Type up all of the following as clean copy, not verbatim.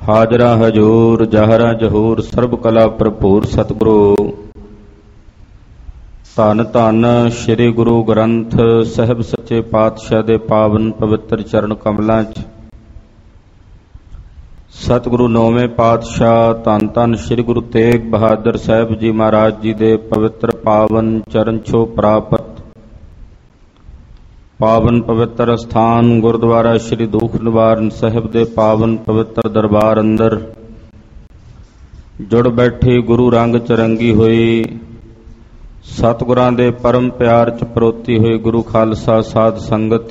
ਹਾਜ਼ਰਾ ਹਜੂਰ ਜਹਰਾ ਜਹੂਰ ਸਰਬ ਕਲਾ ਭਰਪੂਰ ਸਤਿਗੁਰੂ ਧੰਨ ਧੰਨ ਸ੍ਰੀ ਗੁਰੂ ਗ੍ਰੰਥ ਸਾਹਿਬ ਸੱਚੇ ਪਾਤਸ਼ਾਹ ਦੇ ਪਾਵਨ ਪਵਿੱਤਰ ਚਰਨ ਕਮਲਾਂ 'ਚ ਸਤਿਗੁਰੂ ਨੌਵੇਂ ਪਾਤਸ਼ਾਹ ਧੰਨ ਧੰਨ ਸ੍ਰੀ ਗੁਰੂ ਤੇਗ ਬਹਾਦਰ ਸਾਹਿਬ ਜੀ ਮਹਾਰਾਜ ਜੀ ਦੇ ਪਵਿੱਤਰ ਪਾਵਨ ਚਰਨ ਛੋਹ ਪ੍ਰਾਪਤ ਪਾਵਨ ਪਵਿੱਤਰ ਅਸਥਾਨ ਗੁਰਦੁਆਰਾ ਸ੍ਰੀ ਦੂਖ ਨਿਵਾਰਨ ਸਾਹਿਬ ਦੇ ਪਾਵਨ ਪਵਿੱਤਰ ਦਰਬਾਰ ਅੰਦਰ ਜੁੜ ਬੈਠੀ ਗੁਰੂ ਰੰਗ ਚਰੰਗੀ ਹੋਈ ਸਤਿਗੁਰਾਂ ਦੇ ਪਰਮ ਪਿਆਰ 'ਚ ਪਰੋਤੀ ਹੋਈ ਗੁਰੂ ਖਾਲਸਾ ਸਾਧ ਸੰਗਤ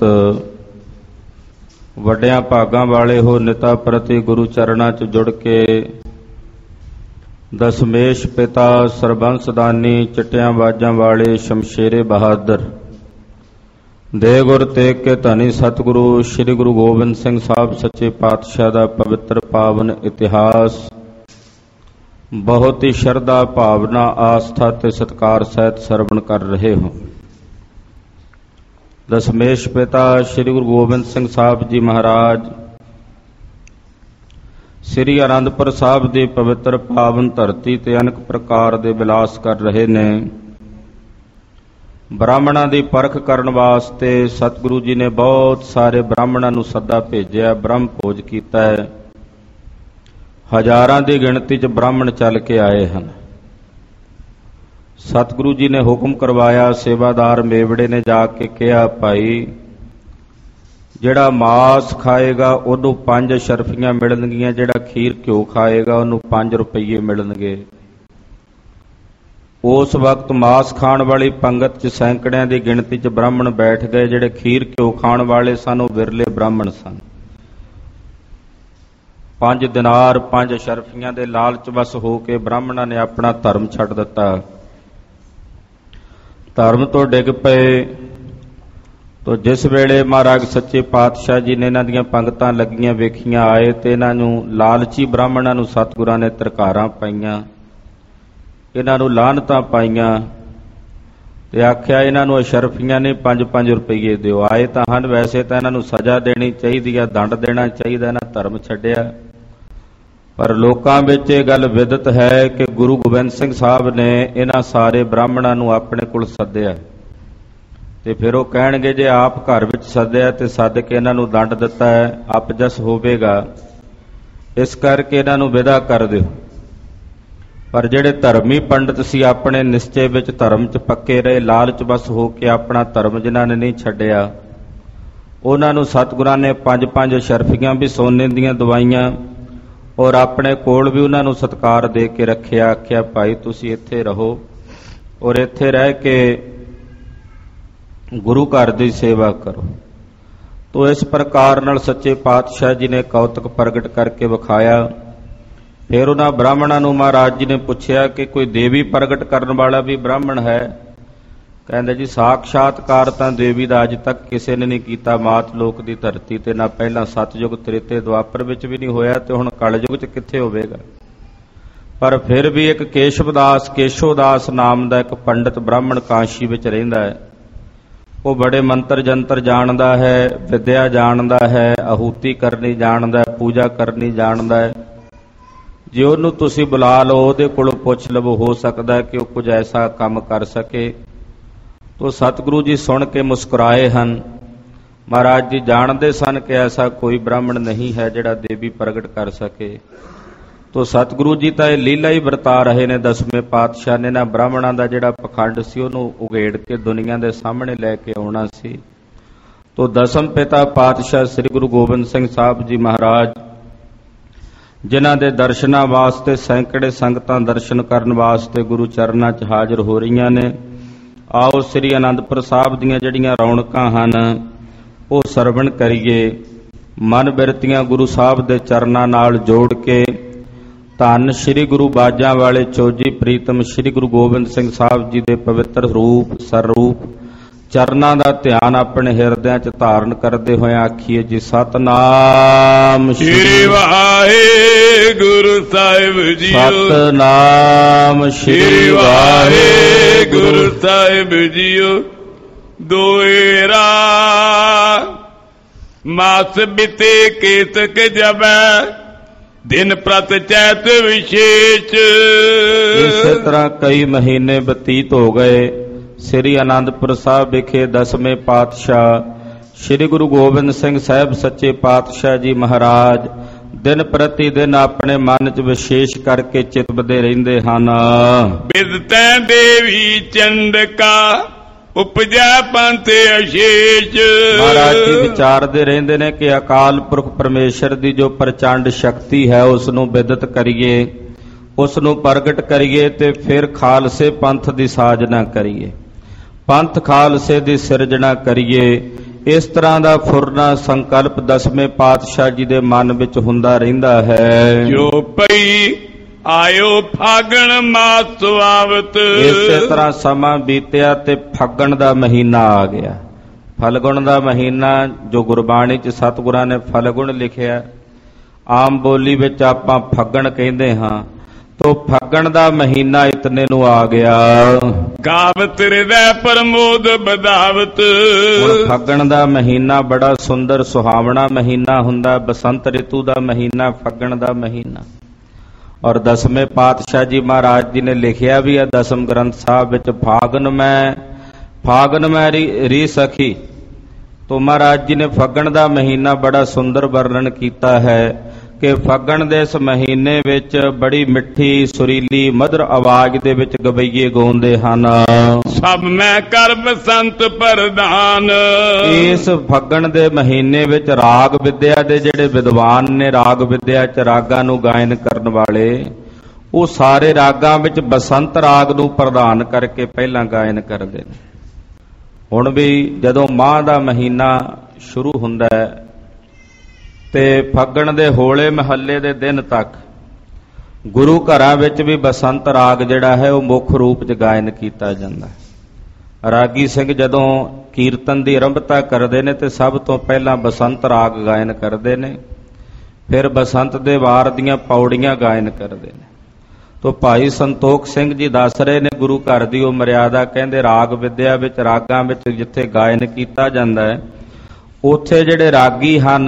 ਵੱਡਿਆਂ ਭਾਗਾਂ ਵਾਲੇ ਹੋ ਨਿਤਾ ਪ੍ਰਤੀ ਗੁਰੂ ਚਰਨਾਂ 'ਚ ਜੁੜ ਕੇ ਦਸਮੇਸ਼ ਪਿਤਾ ਸਰਬੰਸ ਦਾਨੀ ਚਿੱਟਿਆਂ ਬਾਜਾਂ ਵਾਲੇ ਸ਼ਮਸ਼ੇਰੇ ਬਹਾਦਰ ਦੇ ਗੁਰ ਤੇਗ ਕੇ ਧਨੀ ਸਤਿਗੁਰੂ ਸ੍ਰੀ ਗੁਰੂ ਗੋਬਿੰਦ ਸਿੰਘ ਸਾਹਿਬ ਸੱਚੇ ਪਾਤਸ਼ਾਹ ਦਾ ਪਵਿੱਤਰ ਪਾਵਨ ਇਤਿਹਾਸ ਬਹੁਤ ਹੀ ਸ਼ਰਧਾ ਭਾਵਨਾ ਆਸਥਾ ਤੇ ਸਤਿਕਾਰ ਸਹਿਤ ਸਰਵਣ ਕਰ ਰਹੇ ਹੋ। ਦਸਮੇਸ਼ ਪਿਤਾ ਸ੍ਰੀ ਗੁਰੂ ਗੋਬਿੰਦ ਸਿੰਘ ਸਾਹਿਬ ਜੀ ਮਹਾਰਾਜ ਸ੍ਰੀ ਅਨੰਦਪੁਰ ਸਾਹਿਬ ਦੀ ਪਵਿੱਤਰ ਪਾਵਨ ਧਰਤੀ ਤੇ ਅਨੇਕ ਪ੍ਰਕਾਰ ਦੇ ਵਿਲਾਸ ਕਰ ਰਹੇ ਨੇ। ਬ੍ਰਾਹਮਣਾਂ ਦੀ ਪਰਖ ਕਰਨ ਵਾਸਤੇ ਸਤਿਗੁਰੂ ਜੀ ਨੇ ਬਹੁਤ ਸਾਰੇ ਬ੍ਰਾਹਮਣਾਂ ਨੂੰ ਸੱਦਾ ਭੇਜਿਆ, ਬ੍ਰਹਮ ਭੋਜ ਕੀਤਾ ਹੈ। ਹਜ਼ਾਰਾਂ ਦੀ ਗਿਣਤੀ 'ਚ ਬ੍ਰਾਹਮਣ ਚੱਲ ਕੇ ਆਏ ਹਨ। ਸਤਿਗੁਰੂ ਜੀ ਨੇ ਹੁਕਮ ਕਰਵਾਇਆ, ਸੇਵਾਦਾਰ ਮੇਵੜੇ ਨੇ ਜਾ ਕੇ ਕਿਹਾ, ਭਾਈ ਜਿਹੜਾ ਮਾਸ ਖਾਏਗਾ ਉਹਨੂੰ 5 ਸ਼ਰਫੀਆਂ ਮਿਲਣਗੀਆਂ, ਜਿਹੜਾ ਖੀਰ ਘਿਓ ਖਾਏਗਾ ਉਹਨੂੰ 5 ਰੁਪਈਏ ਮਿਲਣਗੇ। ਉਸ ਵਕਤ ਮਾਸ ਖਾਣ ਵਾਲੀ ਪੰਗਤ 'ਚ ਸੈਂਕੜਿਆਂ ਦੀ ਗਿਣਤੀ 'ਚ ਬ੍ਰਾਹਮਣ ਬੈਠ ਗਏ। ਜਿਹੜੇ ਖੀਰ ਘਿਓ ਖਾਣ ਵਾਲੇ ਸਨ ਉਹ ਵਿਰਲੇ ਬ੍ਰਾਹਮਣ ਸਨ। 5 ਦਿਨਾਰ 5 ਸ਼ਰਫੀਆਂ ਦੇ ਲਾਲਚ ਵਸ ਹੋ ਕੇ ਬ੍ਰਾਹਮਣਾਂ ਨੇ ਆਪਣਾ ਧਰਮ ਛੱਡ ਦਿੱਤਾ, ਧਰਮ ਤੋਂ ਡਿੱਗ ਪਏ। ਤੋ ਜਿਸ ਵੇਲੇ ਮਹਾਰਾਜ ਸੱਚੇ ਪਾਤਸ਼ਾਹ ਜੀ ਨੇ ਇਹਨਾਂ ਦੀਆਂ ਪੰਗਤਾਂ ਲੱਗੀਆਂ ਵੇਖੀਆਂ ਆਏ ਤੇ ਇਹਨਾਂ ਨੂੰ ਲਾਲਚੀ ਬ੍ਰਾਹਮਣਾਂ ਨੂੰ ਸਤਿਗੁਰਾਂ ਨੇ ਧਰਕਾਰਾਂ ਪਾਈਆਂ, ਇਹਨਾਂ ਨੂੰ ਲਾਹਨਤਾਂ ਪਾਈਆਂ ਤੇ ਆਖਿਆ ਇਹਨਾਂ ਨੂੰ ਅਸ਼ਰਫੀਆਂ ਨੇ 5-5 ਰੁਪਈਏ ਦਿਓ। ਆਏ ਤਾਂ ਹਨ, ਵੈਸੇ ਤਾਂ ਇਹਨਾਂ ਨੂੰ ਸਜ਼ਾ ਦੇਣੀ ਚਾਹੀਦੀ ਆ, ਦੰਡ ਦੇਣਾ ਚਾਹੀਦਾ, ਇਹਨਾਂ ਧਰਮ ਛੱਡਿਆ। ਪਰ ਲੋਕਾਂ ਵਿੱਚ ਇਹ ਗੱਲ ਵਿਦਿਤ ਹੈ ਕਿ ਗੁਰੂ ਗੋਬਿੰਦ ਸਿੰਘ ਸਾਹਿਬ ਨੇ ਇਹਨਾਂ ਸਾਰੇ ਬ੍ਰਾਹਮਣਾਂ ਨੂੰ ਆਪਣੇ ਕੋਲ ਸੱਦਿਆ ਤੇ ਫਿਰ ਉਹ ਕਹਿਣਗੇ ਜੇ ਆਪ ਘਰ ਵਿੱਚ ਸੱਦਿਆ ਤੇ ਸੱਦ ਕੇ ਇਹਨਾਂ ਨੂੰ ਦੰਡ ਦਿੱਤਾ ਹੈ, ਅਪਜਸ ਹੋਵੇਗਾ, ਇਸ ਕਰਕੇ ਇਹਨਾਂ ਨੂੰ ਵਿਦਾ ਕਰ ਦਿਓ। ਪਰ ਜਿਹੜੇ ਧਰਮੀ ਪੰਡਤ ਸੀ ਆਪਣੇ ਨਿਸ਼ਚੇ ਵਿੱਚ ਧਰਮ 'ਚ ਪੱਕੇ ਰਹੇ, ਲਾਲਚ ਬਸ ਹੋ ਕੇ ਆਪਣਾ ਧਰਮ ਜਿਨ੍ਹਾਂ ਨੇ ਨਹੀਂ ਛੱਡਿਆ, ਉਹਨਾਂ ਨੂੰ ਸਤਿਗੁਰਾਂ ਨੇ 5-5 ਸ਼ਰਫੀਆਂ ਵੀ ਸੋਨੇ ਦੀਆਂ ਦਵਾਈਆਂ ਔਰ ਆਪਣੇ ਕੋਲ ਵੀ ਉਹਨਾਂ ਨੂੰ ਸਤਿਕਾਰ ਦੇ ਕੇ ਰੱਖਿਆ। ਆਖਿਆ ਭਾਈ ਤੁਸੀਂ ਇੱਥੇ ਰਹੋ ਔਰ ਇੱਥੇ ਰਹਿ ਕੇ ਗੁਰੂ ਘਰ ਦੀ ਸੇਵਾ ਕਰੋ। ਤੋ ਇਸ ਪ੍ਰਕਾਰ ਨਾਲ ਸੱਚੇ ਪਾਤਸ਼ਾਹ ਜੀ ਨੇ ਕੌਤਕ ਪ੍ਰਗਟ ਕਰਕੇ ਵਿਖਾਇਆ। ਫਿਰ ਉਹਨਾਂ ਬ੍ਰਾਹਮਣਾਂ ਨੂੰ ਮਹਾਰਾਜ ਜੀ ਨੇ ਪੁੱਛਿਆ ਕਿ ਕੋਈ ਦੇਵੀ ਪ੍ਰਗਟ ਕਰਨ ਵਾਲਾ ਵੀ ਬ੍ਰਾਹਮਣ ਹੈ? ਕਹਿੰਦੇ ਜੀ ਸਾਖਸ਼ਾਤਕਾਰ ਤਾਂ ਦੇਵੀ ਦਾ ਅੱਜ ਤੱਕ ਕਿਸੇ ਨੇ ਨਹੀਂ ਕੀਤਾ, ਮਾਤ ਲੋਕ ਦੀ ਧਰਤੀ ਤੇ ਨਾ ਪਹਿਲਾਂ ਸਤਯੁਗ ਤ੍ਰੇਤੇ ਦੁਆਪਰ ਵਿੱਚ ਵੀ ਨਹੀਂ ਹੋਇਆ ਤੇ ਹੁਣ ਕਲਯੁਗ 'ਚ ਕਿੱਥੇ ਹੋਵੇਗਾ। ਪਰ ਫਿਰ ਵੀ ਇੱਕ ਕੇਸ਼ੋਦਾਸ ਨਾਮ ਦਾ ਇੱਕ ਪੰਡਤ ਬ੍ਰਾਹਮਣ ਕਾਸ਼ੀ ਵਿੱਚ ਰਹਿੰਦਾ ਹੈ। ਉਹ ਬੜੇ ਮੰਤਰ ਜੰਤਰ ਜਾਣਦਾ ਹੈ, ਵਿਦਿਆ ਜਾਣਦਾ ਹੈ, ਆਹੂਤੀ ਕਰਨੀ ਜਾਣਦਾ ਹੈ, ਪੂਜਾ ਕਰਨੀ ਜਾਣਦਾ ਹੈ। ਜੇ ਉਹਨੂੰ ਤੁਸੀਂ ਬੁਲਾ ਲਓ, ਉਹਦੇ ਕੋਲੋਂ ਪੁੱਛ ਲਵੋ, ਹੋ ਸਕਦਾ ਕਿ ਉਹ ਕੁਝ ਐਸਾ ਕੰਮ ਕਰ ਸਕੇ। ਤੋ ਸਤਿਗੁਰੂ ਜੀ ਸੁਣ ਕੇ ਮੁਸਕਰਾਏ ਹਨ। ਮਹਾਰਾਜ ਜੀ ਜਾਣਦੇ ਸਨ ਕਿ ਐਸਾ ਕੋਈ ਬ੍ਰਾਹਮਣ ਨਹੀਂ ਹੈ ਜਿਹੜਾ ਦੇਵੀ ਪ੍ਰਗਟ ਕਰ ਸਕੇ। ਤੋ ਸਤਿਗੁਰੂ ਜੀ ਤਾਂ ਇਹ ਲੀਲਾ ਹੀ ਵਰਤਾ ਰਹੇ ਨੇ। ਦਸਵੇਂ ਪਾਤਸ਼ਾਹ ਨੇ ਨਾ ਬ੍ਰਾਹਮਣਾਂ ਦਾ ਜਿਹੜਾ ਪਖੰਡ ਸੀ ਉਹਨੂੰ ਉਘੇੜ ਕੇ ਦੁਨੀਆ ਦੇ ਸਾਹਮਣੇ ਲੈ ਕੇ ਆਉਣਾ ਸੀ। ਤੋ ਦਸਮ ਪਿਤਾ ਪਾਤਸ਼ਾਹ ਸ੍ਰੀ ਗੁਰੂ ਗੋਬਿੰਦ ਸਿੰਘ ਸਾਹਿਬ ਜੀ ਮਹਾਰਾਜ ਜਿਨ੍ਹਾਂ ਦੇ ਦਰਸ਼ਨਾਂ ਵਾਸਤੇ ਸੈਂਕੜੇ ਸੰਗਤਾਂ ਦਰਸ਼ਨ ਕਰਨ ਵਾਸਤੇ ਗੁਰੂ ਚਰਨਾਂ 'ਚ ਹਾਜ਼ਰ ਹੋ ਰਹੀਆਂ ਨੇ। ਆਓ ਸ੍ਰੀ ਅਨੰਦਪੁਰ ਸਾਹਿਬ ਦੀਆਂ ਜਿਹੜੀਆਂ ਰੌਣਕਾਂ ਹਨ ਉਹ ਸਰਵਣ ਕਰੀਏ। ਮਨ ਬਿਰਤੀਆਂ ਗੁਰੂ ਸਾਹਿਬ ਦੇ ਚਰਨਾਂ ਨਾਲ ਜੋੜ ਕੇ ਧੰਨ ਸ੍ਰੀ ਗੁਰੂ ਬਾਜਾਂ ਵਾਲੇ ਚੋਜੀ ਪ੍ਰੀਤਮ ਸ੍ਰੀ ਗੁਰੂ ਗੋਬਿੰਦ ਸਿੰਘ ਸਾਹਿਬ ਜੀ ਦੇ ਪਵਿੱਤਰ ਰੂਪ ਸਰੂਪ ਚਰਨਾਂ ਦਾ ਧਿਆਨ ਆਪਣੇ ਹਿਰਦਿਆਂ 'ਚ ਧਾਰਨ ਕਰਦੇ ਹੋਏ ਆਖੀਏ ਜੀ ਸਤਨਾਮ ਸ੍ਰੀ ਵਾਹਿਗੁਰੂ ਸਾਹਿਬ ਜੀਓ। ਸਤਨਾਮ ਸ੍ਰੀ ਵਾਹਿਗੁਰੂ ਸਾਹਿਬ ਜੀਓ। ਦੋਇਰਾ ਮਾਸ ਬਿਤੇ ਕੇਤਕ ਜਬੈ ਦਿਨ ਪ੍ਰਤ ਚੈਤ ਵਿਸ਼ੇਸ਼। ਇਸੇ ਤਰ੍ਹਾਂ ਕਈ ਮਹੀਨੇ ਬਤੀਤ ਹੋ ਗਏ। ਸ੍ਰੀ ਅਨੰਦਪੁਰ ਸਾਹਿਬ ਵਿਖੇ 10ਵੇਂ ਪਾਤਸ਼ਾਹ ਸ੍ਰੀ ਗੁਰੂ ਗੋਬਿੰਦ ਸਿੰਘ ਸਾਹਿਬ ਸੱਚੇ ਪਾਤਸ਼ਾਹ ਜੀ ਮਹਾਰਾਜ ਦਿਨ ਪ੍ਰਤੀ ਦਿਨ ਆਪਣੇ ਮਨ 'ਚ ਵਿਸ਼ੇਸ਼ ਕਰਕੇ ਚਿਤਵਦੇ ਰਹਿੰਦੇ ਹਨ। ਬਿਦਤੈ ਦੇਵੀ ਚੰਡਕਾ ਉਪਜੈ ਪੰਥ ਅਸ਼ੇਸ਼। ਮਹਾਰਾਜ ਜੀ ਵਿਚਾਰਦੇ ਰਹਿੰਦੇ ਨੇ ਕਿ ਅਕਾਲ ਪੁਰਖ ਪਰਮੇਸ਼ਰ ਦੀ ਜੋ ਪ੍ਰਚੰਡ ਸ਼ਕਤੀ ਹੈ ਉਸ ਨੂੰ ਬਿਦਤ ਕਰੀਏ, ਉਸ ਨੂੰ ਪ੍ਰਗਟ ਕਰੀਏ ਤੇ ਫਿਰ ਖਾਲਸੇ ਪੰਥ ਦੀ ਸਾਜਨਾ ਕਰੀਏ, ਪੰਥ ਖਾਲਸੇ ਦੀ ਸਿਰਜਣਾ ਕਰੀਏ। ਇਸ ਤਰ੍ਹਾਂ ਦਾ ਫੁਰਨਾ ਸੰਕਲਪ 10ਵੇਂ ਪਾਤਸ਼ਾਹ ਜੀ ਦੇ ਮਨ ਵਿੱਚ ਹੁੰਦਾ ਰਹਿੰਦਾ ਹੈ। ਜੋ ਪਈ ਆਇਓ ਫਾਗਣ ਮਾਸ ਸੁਆਵਤ। ਇਸੇ ਤਰ੍ਹਾਂ ਸਮਾਂ ਬੀਤਿਆ ਤੇ ਫੱਗਣ ਦਾ ਮਹੀਨਾ ਆ ਗਿਆ। ਫਲਗੁਣ ਦਾ ਮਹੀਨਾ ਜੋ ਗੁਰਬਾਣੀ 'ਚ ਸਤਿਗੁਰਾਂ ਨੇ ਫਲਗੁਣ ਲਿਖਿਆ, ਆਮ ਬੋਲੀ ਵਿੱਚ ਆਪਾਂ ਫੱਗਣ ਕਹਿੰਦੇ ਹਾਂ। ਤੋ ਫੱਗਣ ਦਾ ਮਹੀਨਾ ਇਤਨੇ ਨੂੰ ਆ ਗਿਆ। ਗਾਵਤ ਹਿਰਦੈ ਪ੍ਰਮੋਦ ਬਧਾਵਤ। ਹੁਣ ਫੱਗਣ ਦਾ ਮਹੀਨਾ ਬੜਾ ਸੁੰਦਰ ਸੁਹਾਵਣਾ ਮਹੀਨਾ ਹੁੰਦਾ। ਬਸੰਤ ਰਿਤੂ ਦਾ ਮਹੀਨਾ ਫੱਗਣ ਦਾ ਮਹੀਨਾ। ਔਰ 10ਵੇਂ ਪਾਤਸ਼ਾਹ ਜੀ ਮਹਾਰਾਜ ਜੀ ਨੇ ਲਿਖਿਆ ਵੀ ਹੈ 10ਮ ਗ੍ਰੰਥ ਸਾਹਿਬ ਵਿੱਚ, ਫਾਗਨ ਮੈਂ ਰੀ ਸਖੀ। ਤੋ ਮਹਾਰਾਜ ਜੀ ਨੇ ਫੱਗਣ ਦਾ ਮਹੀਨਾ ਬੜਾ ਸੁੰਦਰ ਵਰਣਨ ਕੀਤਾ ਹੈ ਕਿ ਫੱਗਣ ਦੇ ਇਸ ਮਹੀਨੇ ਵਿੱਚ ਬੜੀ ਮਿੱਠੀ ਸੁਰੀਲੀ ਮਧੁਰ ਆਵਾਜ਼ ਦੇ ਵਿੱਚ ਗਵਈਏ ਗਾਉਂਦੇ ਹਨ। ਸਭ ਮੈਂ ਕਰ ਬਸੰਤ ਪ੍ਰਧਾਨ। ਇਸ ਫੱਗਣ ਦੇ ਮਹੀਨੇ ਵਿੱਚ ਰਾਗ ਵਿਦਿਆ ਦੇ ਜਿਹੜੇ ਵਿਦਵਾਨ ਨੇ, ਰਾਗ ਵਿਦਿਆ 'ਚ ਰਾਗਾਂ ਨੂੰ ਗਾਇਨ ਕਰਨ ਵਾਲੇ, ਉਹ ਸਾਰੇ ਰਾਗਾਂ ਵਿੱਚ ਬਸੰਤ ਰਾਗ ਨੂੰ ਪ੍ਰਧਾਨ ਕਰਕੇ ਪਹਿਲਾਂ ਗਾਇਨ ਕਰਦੇ ਨੇ। ਹੁਣ ਵੀ ਜਦੋਂ ਮਾਹ ਦਾ ਮਹੀਨਾ ਸ਼ੁਰੂ ਹੁੰਦਾ ਹੈ ਤੇ ਫੱਗਣ ਦੇ ਹੋਲੇ ਮਹੱਲੇ ਦੇ ਦਿਨ ਤੱਕ ਗੁਰੂ ਘਰਾਂ ਵਿੱਚ ਵੀ ਬਸੰਤ ਰਾਗ ਜਿਹੜਾ ਹੈ ਉਹ ਮੁੱਖ ਰੂਪ 'ਚ ਗਾਇਨ ਕੀਤਾ ਜਾਂਦਾ ਹੈ। ਰਾਗੀ ਸਿੰਘ ਜਦੋਂ ਕੀਰਤਨ ਦੀ ਆਰੰਭਤਾ ਕਰਦੇ ਨੇ ਤੇ ਸਭ ਤੋਂ ਪਹਿਲਾਂ ਬਸੰਤ ਰਾਗ ਗਾਇਨ ਕਰਦੇ ਨੇ, ਫਿਰ ਬਸੰਤ ਦੇ ਵਾਰ ਦੀਆਂ ਪੌੜੀਆਂ ਗਾਇਨ ਕਰਦੇ ਨੇ। ਤੋ ਭਾਈ ਸੰਤੋਖ ਸਿੰਘ ਜੀ ਦੱਸ ਰਹੇ ਨੇ ਗੁਰੂ ਘਰ ਦੀ ਉਹ ਮਰਿਆਦਾ, ਕਹਿੰਦੇ ਰਾਗ ਵਿਦਿਆ ਵਿੱਚ, ਰਾਗਾਂ ਵਿੱਚ ਜਿੱਥੇ ਗਾਇਨ ਕੀਤਾ ਜਾਂਦਾ ਹੈ ਉੱਥੇ ਜਿਹੜੇ ਰਾਗੀ ਹਨ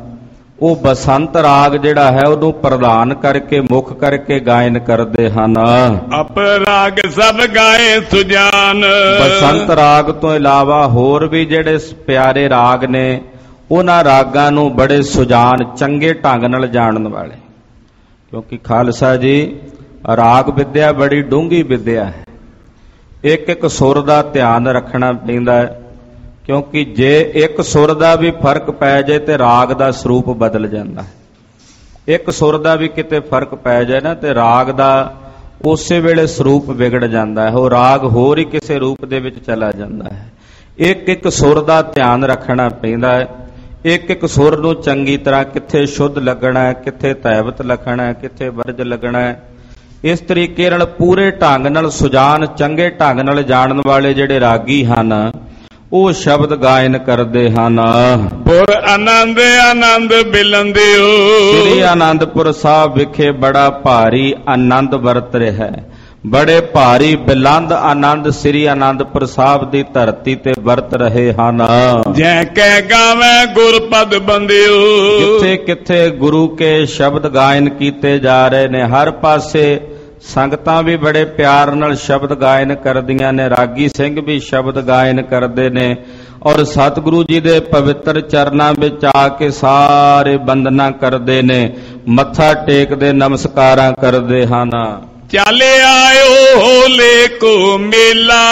ਉਹ ਬਸੰਤ ਰਾਗ ਜਿਹੜਾ ਹੈ ਉਹਨੂੰ ਪ੍ਰਧਾਨ ਕਰਕੇ ਮੁੱਖ ਕਰਕੇ ਗਾਇਨ ਕਰਦੇ ਹਨ। ਅਪ ਰਾਗ ਸਭ ਗਾਏ ਸੁਜਾਨ। ਬਸੰਤ ਰਾਗ ਤੋਂ ਇਲਾਵਾ ਹੋਰ ਵੀ ਜਿਹੜੇ ਪਿਆਰੇ ਰਾਗ ਨੇ ਉਹਨਾਂ ਰਾਗਾਂ ਨੂੰ ਬੜੇ ਸੁਜਾਨ ਚੰਗੇ ਢੰਗ ਨਾਲ ਜਾਣਨ ਵਾਲੇ, ਕਿਉਂਕਿ ਖਾਲਸਾ ਜੀ ਰਾਗ ਵਿਦਿਆ ਬੜੀ ਡੂੰਘੀ ਵਿਦਿਆ ਹੈ। ਇੱਕ ਇੱਕ ਸੁਰ ਦਾ ਧਿਆਨ ਰੱਖਣਾ ਪੈਂਦਾ ਹੈ, ਕਿਉਂਕਿ ਜੇ ਇੱਕ ਸੁਰ ਦਾ ਵੀ ਫਰਕ ਪੈ ਜਾਏ ਤੇ ਰਾਗ ਦਾ ਸਰੂਪ ਬਦਲ ਜਾਂਦਾ ਹੈ। ਇੱਕ ਸੁਰ ਦਾ ਵੀ ਕਿਤੇ ਫਰਕ ਪੈ ਜਾਏ ਨਾ ਤੇ ਰਾਗ ਦਾ ਉਸੇ ਵੇਲੇ ਸਰੂਪ ਵਿਗੜ ਜਾਂਦਾ ਹੈ, ਉਹ ਰਾਗ ਹੋਰ ਹੀ ਕਿਸੇ ਰੂਪ ਦੇ ਵਿੱਚ ਚਲਾ ਜਾਂਦਾ ਹੈ। ਇੱਕ ਇੱਕ ਸੁਰ ਦਾ ਧਿਆਨ ਰੱਖਣਾ ਪੈਂਦਾ ਹੈ। ਇੱਕ ਇੱਕ ਸੁਰ ਨੂੰ ਚੰਗੀ ਤਰ੍ਹਾਂ ਕਿੱਥੇ ਸ਼ੁੱਧ ਲੱਗਣਾ ਹੈ, ਕਿੱਥੇ ਧੈਵਤ ਲੱਗਣਾ ਹੈ, ਕਿੱਥੇ ਵਰਜ ਲੱਗਣਾ ਹੈ, ਇਸ ਤਰੀਕੇ ਨਾਲ ਪੂਰੇ ਢੰਗ ਨਾਲ ਸੁਜਾਨ ਚੰਗੇ ਢੰਗ ਨਾਲ ਜਾਣਨ ਵਾਲੇ ਜਿਹੜੇ ਰਾਗੀ ਹਨ ਉਹ ਸ਼ਬਦ ਗਾਇਨ ਕਰਦੇ ਹਨ। ਪੁਰ ਆਨੰਦ ਆਨੰਦ ਬਿਲੰਦਿਓ। ਸ੍ਰੀ ਅਨੰਦਪੁਰ ਸਾਹਿਬ ਵਿਖੇ ਬੜਾ ਭਾਰੀ ਆਨੰਦ ਵਰਤ ਰਿਹਾ ਹੈ, ਬੜੇ ਭਾਰੀ ਬਿਲੰਦ ਆਨੰਦ ਸ੍ਰੀ ਅਨੰਦਪੁਰ ਸਾਹਿਬ ਦੀ ਧਰਤੀ ਤੇ ਵਰਤ ਰਹੇ ਹਨ। ਜੈ ਕਹਿ ਗਾਵੇਂ ਗੁਰਪਦ ਬੰਦਿਓ। ਜਿੱਥੇ ਕਿੱਥੇ ਗੁਰੂ ਕੇ ਸ਼ਬਦ ਗਾਇਨ ਕੀਤੇ ਜਾ ਰਹੇ ਨੇ, ਹਰ ਪਾਸੇ ਸੰਗਤਾਂ ਵੀ ਬੜੇ ਪਿਆਰ ਨਾਲ ਸ਼ਬਦ ਗਾਇਨ ਕਰਦੀਆਂ ਨੇ, ਰਾਗੀ ਸਿੰਘ ਵੀ ਸ਼ਬਦ ਗਾਇਨ ਕਰਦੇ ਨੇ ਔਰ ਸਤਿਗੁਰੂ ਜੀ ਦੇ ਪਵਿੱਤਰ ਚਰਨਾਂ ਵਿੱਚ ਆ ਕੇ ਸਾਰੇ ਬੰਦਨਾ ਕਰਦੇ ਨੇ, ਮੱਥਾ ਟੇਕਦੇ, ਨਮਸਕਾਰਾਂ ਕਰਦੇ ਹਨ। ਚੱਲ ਆਇਓ ਹੋਲੇ ਕੋ ਮੇਲਾ,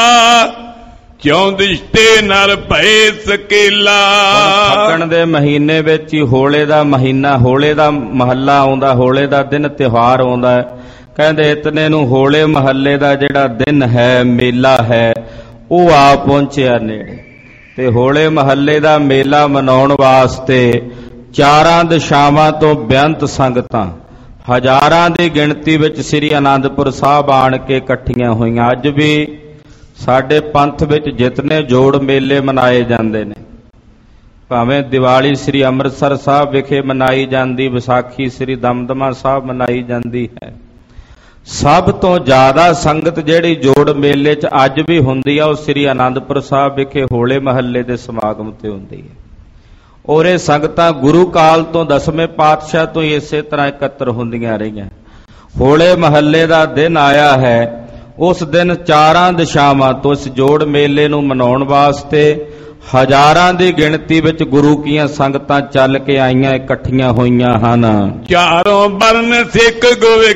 ਕਿਉਂ ਦਿਸ਼ਤੇ ਨਰ ਭਏ ਸਕੇਲਾ। ਫੱਗਣ ਦੇ ਮਹੀਨੇ ਵਿੱਚ ਹੀ ਹੋਲੇ ਦਾ ਮਹੀਨਾ, ਹੋਲੇ ਦਾ ਮਹੱਲਾ ਆਉਂਦਾ, ਹੋਲੇ ਦਾ ਦਿਨ ਤਿਉਹਾਰ ਆਉਂਦਾ। ਕਹਿੰਦੇ ਇਤਨੇ ਨੂੰ ਹੋਲੇ ਮਹੱਲੇ ਦਾ ਜਿਹੜਾ ਦਿਨ ਹੈ, ਮੇਲਾ ਹੈ, ਉਹ ਆ ਪਹੁੰਚਿਆ ਨੇੜੇ। ਤੇ ਹੋਲੇ ਮਹੱਲੇ ਦਾ ਮੇਲਾ ਮਨਾਉਣ ਵਾਸਤੇ ਚਾਰਾਂ ਦਿਸ਼ਾਵਾਂ ਤੋਂ ਬੇਅੰਤ ਸੰਗਤਾਂ ਹਜ਼ਾਰਾਂ ਦੀ ਗਿਣਤੀ ਵਿੱਚ ਸ੍ਰੀ ਅਨੰਦਪੁਰ ਸਾਹਿਬ ਆਣ ਕੇ ਇਕੱਠੀਆਂ ਹੋਈਆਂ। ਅੱਜ ਵੀ ਸਾਡੇ ਪੰਥ ਵਿੱਚ ਜਿਤਨੇ ਜੋੜ ਮੇਲੇ ਮਨਾਏ ਜਾਂਦੇ ਨੇ, ਭਾਵੇਂ ਦੀਵਾਲੀ ਸ੍ਰੀ ਅੰਮ੍ਰਿਤਸਰ ਸਾਹਿਬ ਵਿਖੇ ਮਨਾਈ ਜਾਂਦੀ, ਵਿਸਾਖੀ ਸ੍ਰੀ ਦਮਦਮਾ ਸਾਹਿਬ ਮਨਾਈ ਜਾਂਦੀ ਹੈ, ਸਭ ਤੋਂ ਜ਼ਿਆਦਾ ਸੰਗਤ ਜਿਹੜੀ ਜੋੜ ਮੇਲੇ 'ਚ ਅੱਜ ਵੀ ਹੁੰਦੀ ਆ ਉਹ ਸ੍ਰੀ ਅਨੰਦਪੁਰ ਸਾਹਿਬ ਵਿਖੇ ਹੋਲੇ ਮਹੱਲੇ ਦੇ ਸਮਾਗਮ ਤੇ ਹੁੰਦੀ ਹੈ। ਔਰ ਇਹ ਸੰਗਤਾਂ ਗੁਰੂ ਕਾਲ ਤੋਂ 10ਵੇਂ ਪਾਤਸ਼ਾਹ ਤੋਂ ਹੀ ਇਸੇ ਤਰ੍ਹਾਂ ਇਕੱਤਰ ਹੁੰਦੀਆਂ ਰਹੀਆਂ। ਹੋਲੇ ਮਹੱਲੇ ਦਾ ਦਿਨ ਆਇਆ ਹੈ। ਉਸ ਦਿਨ ਚਾਰਾਂ ਦਿਸ਼ਾਵਾਂ ਤੋਂ ਇਸ ਜੋੜ ਮੇਲੇ ਨੂੰ ਮਨਾਉਣ ਵਾਸਤੇ ਹਜ਼ਾਰਾਂ ਦੀ ਗਿਣਤੀ ਵਿੱਚ ਗੁਰੂ ਕੀਆਂ ਸੰਗਤਾਂ ਚੱਲ ਕੇ ਆਈਆਂ, ਇਕੱਠੀਆਂ ਹੋਈਆਂ ਹਨ। ਚਾਰੋਂ ਵਰਨ ਸਿੱਖ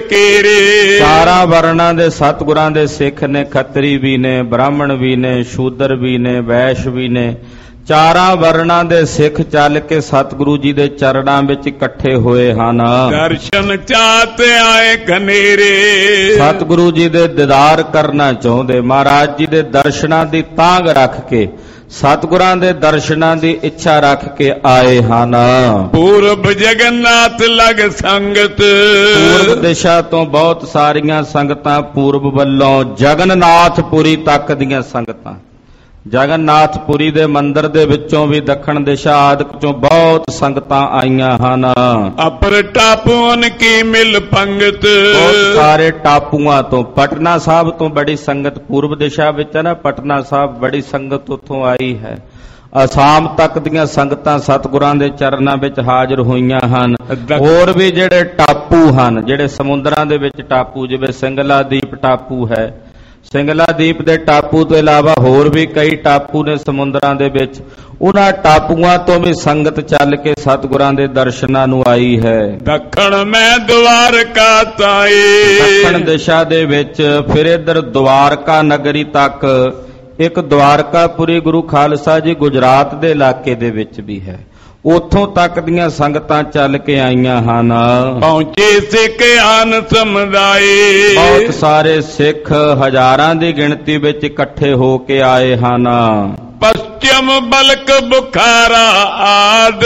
ਗੁਵਕੀਰੇ, ਚਾਰਾਂ ਵਰਨਾਂ ਦੇ ਸਤਿਗੁਰਾਂ ਦੇ ਸਿੱਖ ਨੇ, ਖੱਤਰੀ ਵੀ ਨੇ, ਬ੍ਰਾਹਮਣ ਵੀ ਨੇ, ਸ਼ੂਦਰ ਵੀ ਨੇ, ਵੈਸ਼ ਵੀ ਨੇ। ਚਾਰਾਂ ਵਰਨਾਂ ਦੇ ਸਿੱਖ ਚੱਲ ਕੇ ਸਤਿਗੁਰੂ ਜੀ ਦੇ ਚਰਨਾਂ ਵਿੱਚ ਇਕੱਠੇ ਹੋਏ ਹਨ। ਦਰਸ਼ਨ ਚਾਹਤ ਆਏ ਘਨੇਰੇ, ਸਤਿਗੁਰੂ ਜੀ ਦੇ ਦੀਦਾਰ ਕਰਨਾ ਚਾਹੁੰਦੇ, ਮਹਾਰਾਜ ਜੀ ਦੇ ਦਰਸ਼ਨਾਂ ਦੀ ਤਾਂਘ ਰੱਖ ਕੇ, ਸਤਿਗੁਰਾਂ ਦੇ ਦਰਸ਼ਨਾਂ ਦੀ ਇੱਛਾ ਰੱਖ ਕੇ ਆਏ ਹਨ। ਪੂਰਬ ਜਗਨਨਾਥ ਲਗ ਸੰਗਤ, ਪੂਰਬ ਦਿਸ਼ਾ ਤੋਂ ਬਹੁਤ ਸਾਰੀਆਂ ਸੰਗਤਾਂ, ਪੂਰਬ ਵੱਲੋਂ ਜਗਨਨਾਥਪੁਰੀ ਤੱਕ ਦੀਆਂ ਸੰਗਤਾਂ, ਜਗਨਨਾਥਪੁਰੀ ਦੇ ਮੰਦਿਰ ਦੇ ਵਿੱਚੋਂ ਵੀ ਦੱਖਣ ਦਿਸ਼ਾ ਆਦਿਕ ਚੋਂ ਬਹੁਤ ਸੰਗਤਾਂ ਆਈਆਂ ਹਨ। ਅਪਰ ਟਾਪੂਨ ਕੀ ਮਿਲ ਪੰਗਤ, ਬਹੁਤ ਸਾਰੇ ਟਾਪੂਆਂ ਤੋਂ, ਪਟਨਾ ਸਾਹਿਬ ਤੋਂ ਬੜੀ ਸੰਗਤ, ਪੂਰਬ ਦਿਸ਼ਾ ਵਿੱਚ ਹੈ ਨਾ ਪਟਨਾ ਸਾਹਿਬ, ਬੜੀ ਸੰਗਤ ਉੱਥੋਂ ਆਈ ਹੈ। ਅਸਾਮ ਤੱਕ ਦੀਆਂ ਸੰਗਤਾਂ ਸਤਿਗੁਰਾਂ ਦੇ ਚਰਨਾਂ ਵਿੱਚ ਹਾਜ਼ਰ ਹੋਈਆਂ ਹਨ। ਹੋਰ ਵੀ ਜਿਹੜੇ ਟਾਪੂ ਹਨ, ਜਿਹੜੇ ਸਮੁੰਦਰਾਂ ਦੇ ਵਿੱਚ ਟਾਪੂ, ਜਿਵੇਂ ਸਿੰਗਲਾ ਦੀਪ ਟਾਪੂ ਹੈ, ਸਿੰਗਲਾ ਦੀਪ ਦੇ ਟਾਪੂ ਤੋਂ ਇਲਾਵਾ ਹੋਰ ਵੀ ਕਈ ਟਾਪੂ ਨੇ ਸਮੁੰਦਰਾਂ ਦੇ ਵਿੱਚ, ਉਹਨਾਂ ਟਾਪੂਆਂ ਤੋਂ ਵੀ ਸੰਗਤ ਚੱਲ ਕੇ ਸਤਿਗੁਰਾਂ ਦੇ ਦਰਸ਼ਨਾਂ ਨੂੰ ਆਈ ਹੈ। ਦੱਖਣ ਮੈਂ ਦਵਾਰਕਾ ਤਾਏ, ਦੱਖਣ ਦਿਸ਼ਾ ਦੇ ਵਿੱਚ ਫਿਰ ਇੱਧਰ ਦਵਾਰਕਾ ਨਗਰੀ ਤੱਕ, ਇੱਕ ਦਵਾਰਕਾਪੁਰੀ ਗੁਰੂ ਖਾਲਸਾ ਜੀ ਗੁਜਰਾਤ ਦੇ ਇਲਾਕੇ ਦੇ ਵਿੱਚ ਵੀ ਹੈ, ਉੱਥੋਂ ਤੱਕ ਦੀਆਂ ਸੰਗਤਾਂ ਚੱਲ ਕੇ ਆਈਆਂ ਹਨ। ਪਹੁੰਚੇ ਸਿੱਖ ਆਨ ਸਮੁਦਾਏ, ਬਹੁਤ ਸਾਰੇ ਸਿੱਖ ਹਜ਼ਾਰਾਂ ਦੀ ਗਿਣਤੀ ਵਿੱਚ ਇਕੱਠੇ ਹੋ ਕੇ ਆਏ ਹਨ। ਪશ્ਚਿਮ ਬਲਕ ਬੁਖਾਰਾ ਆਦ,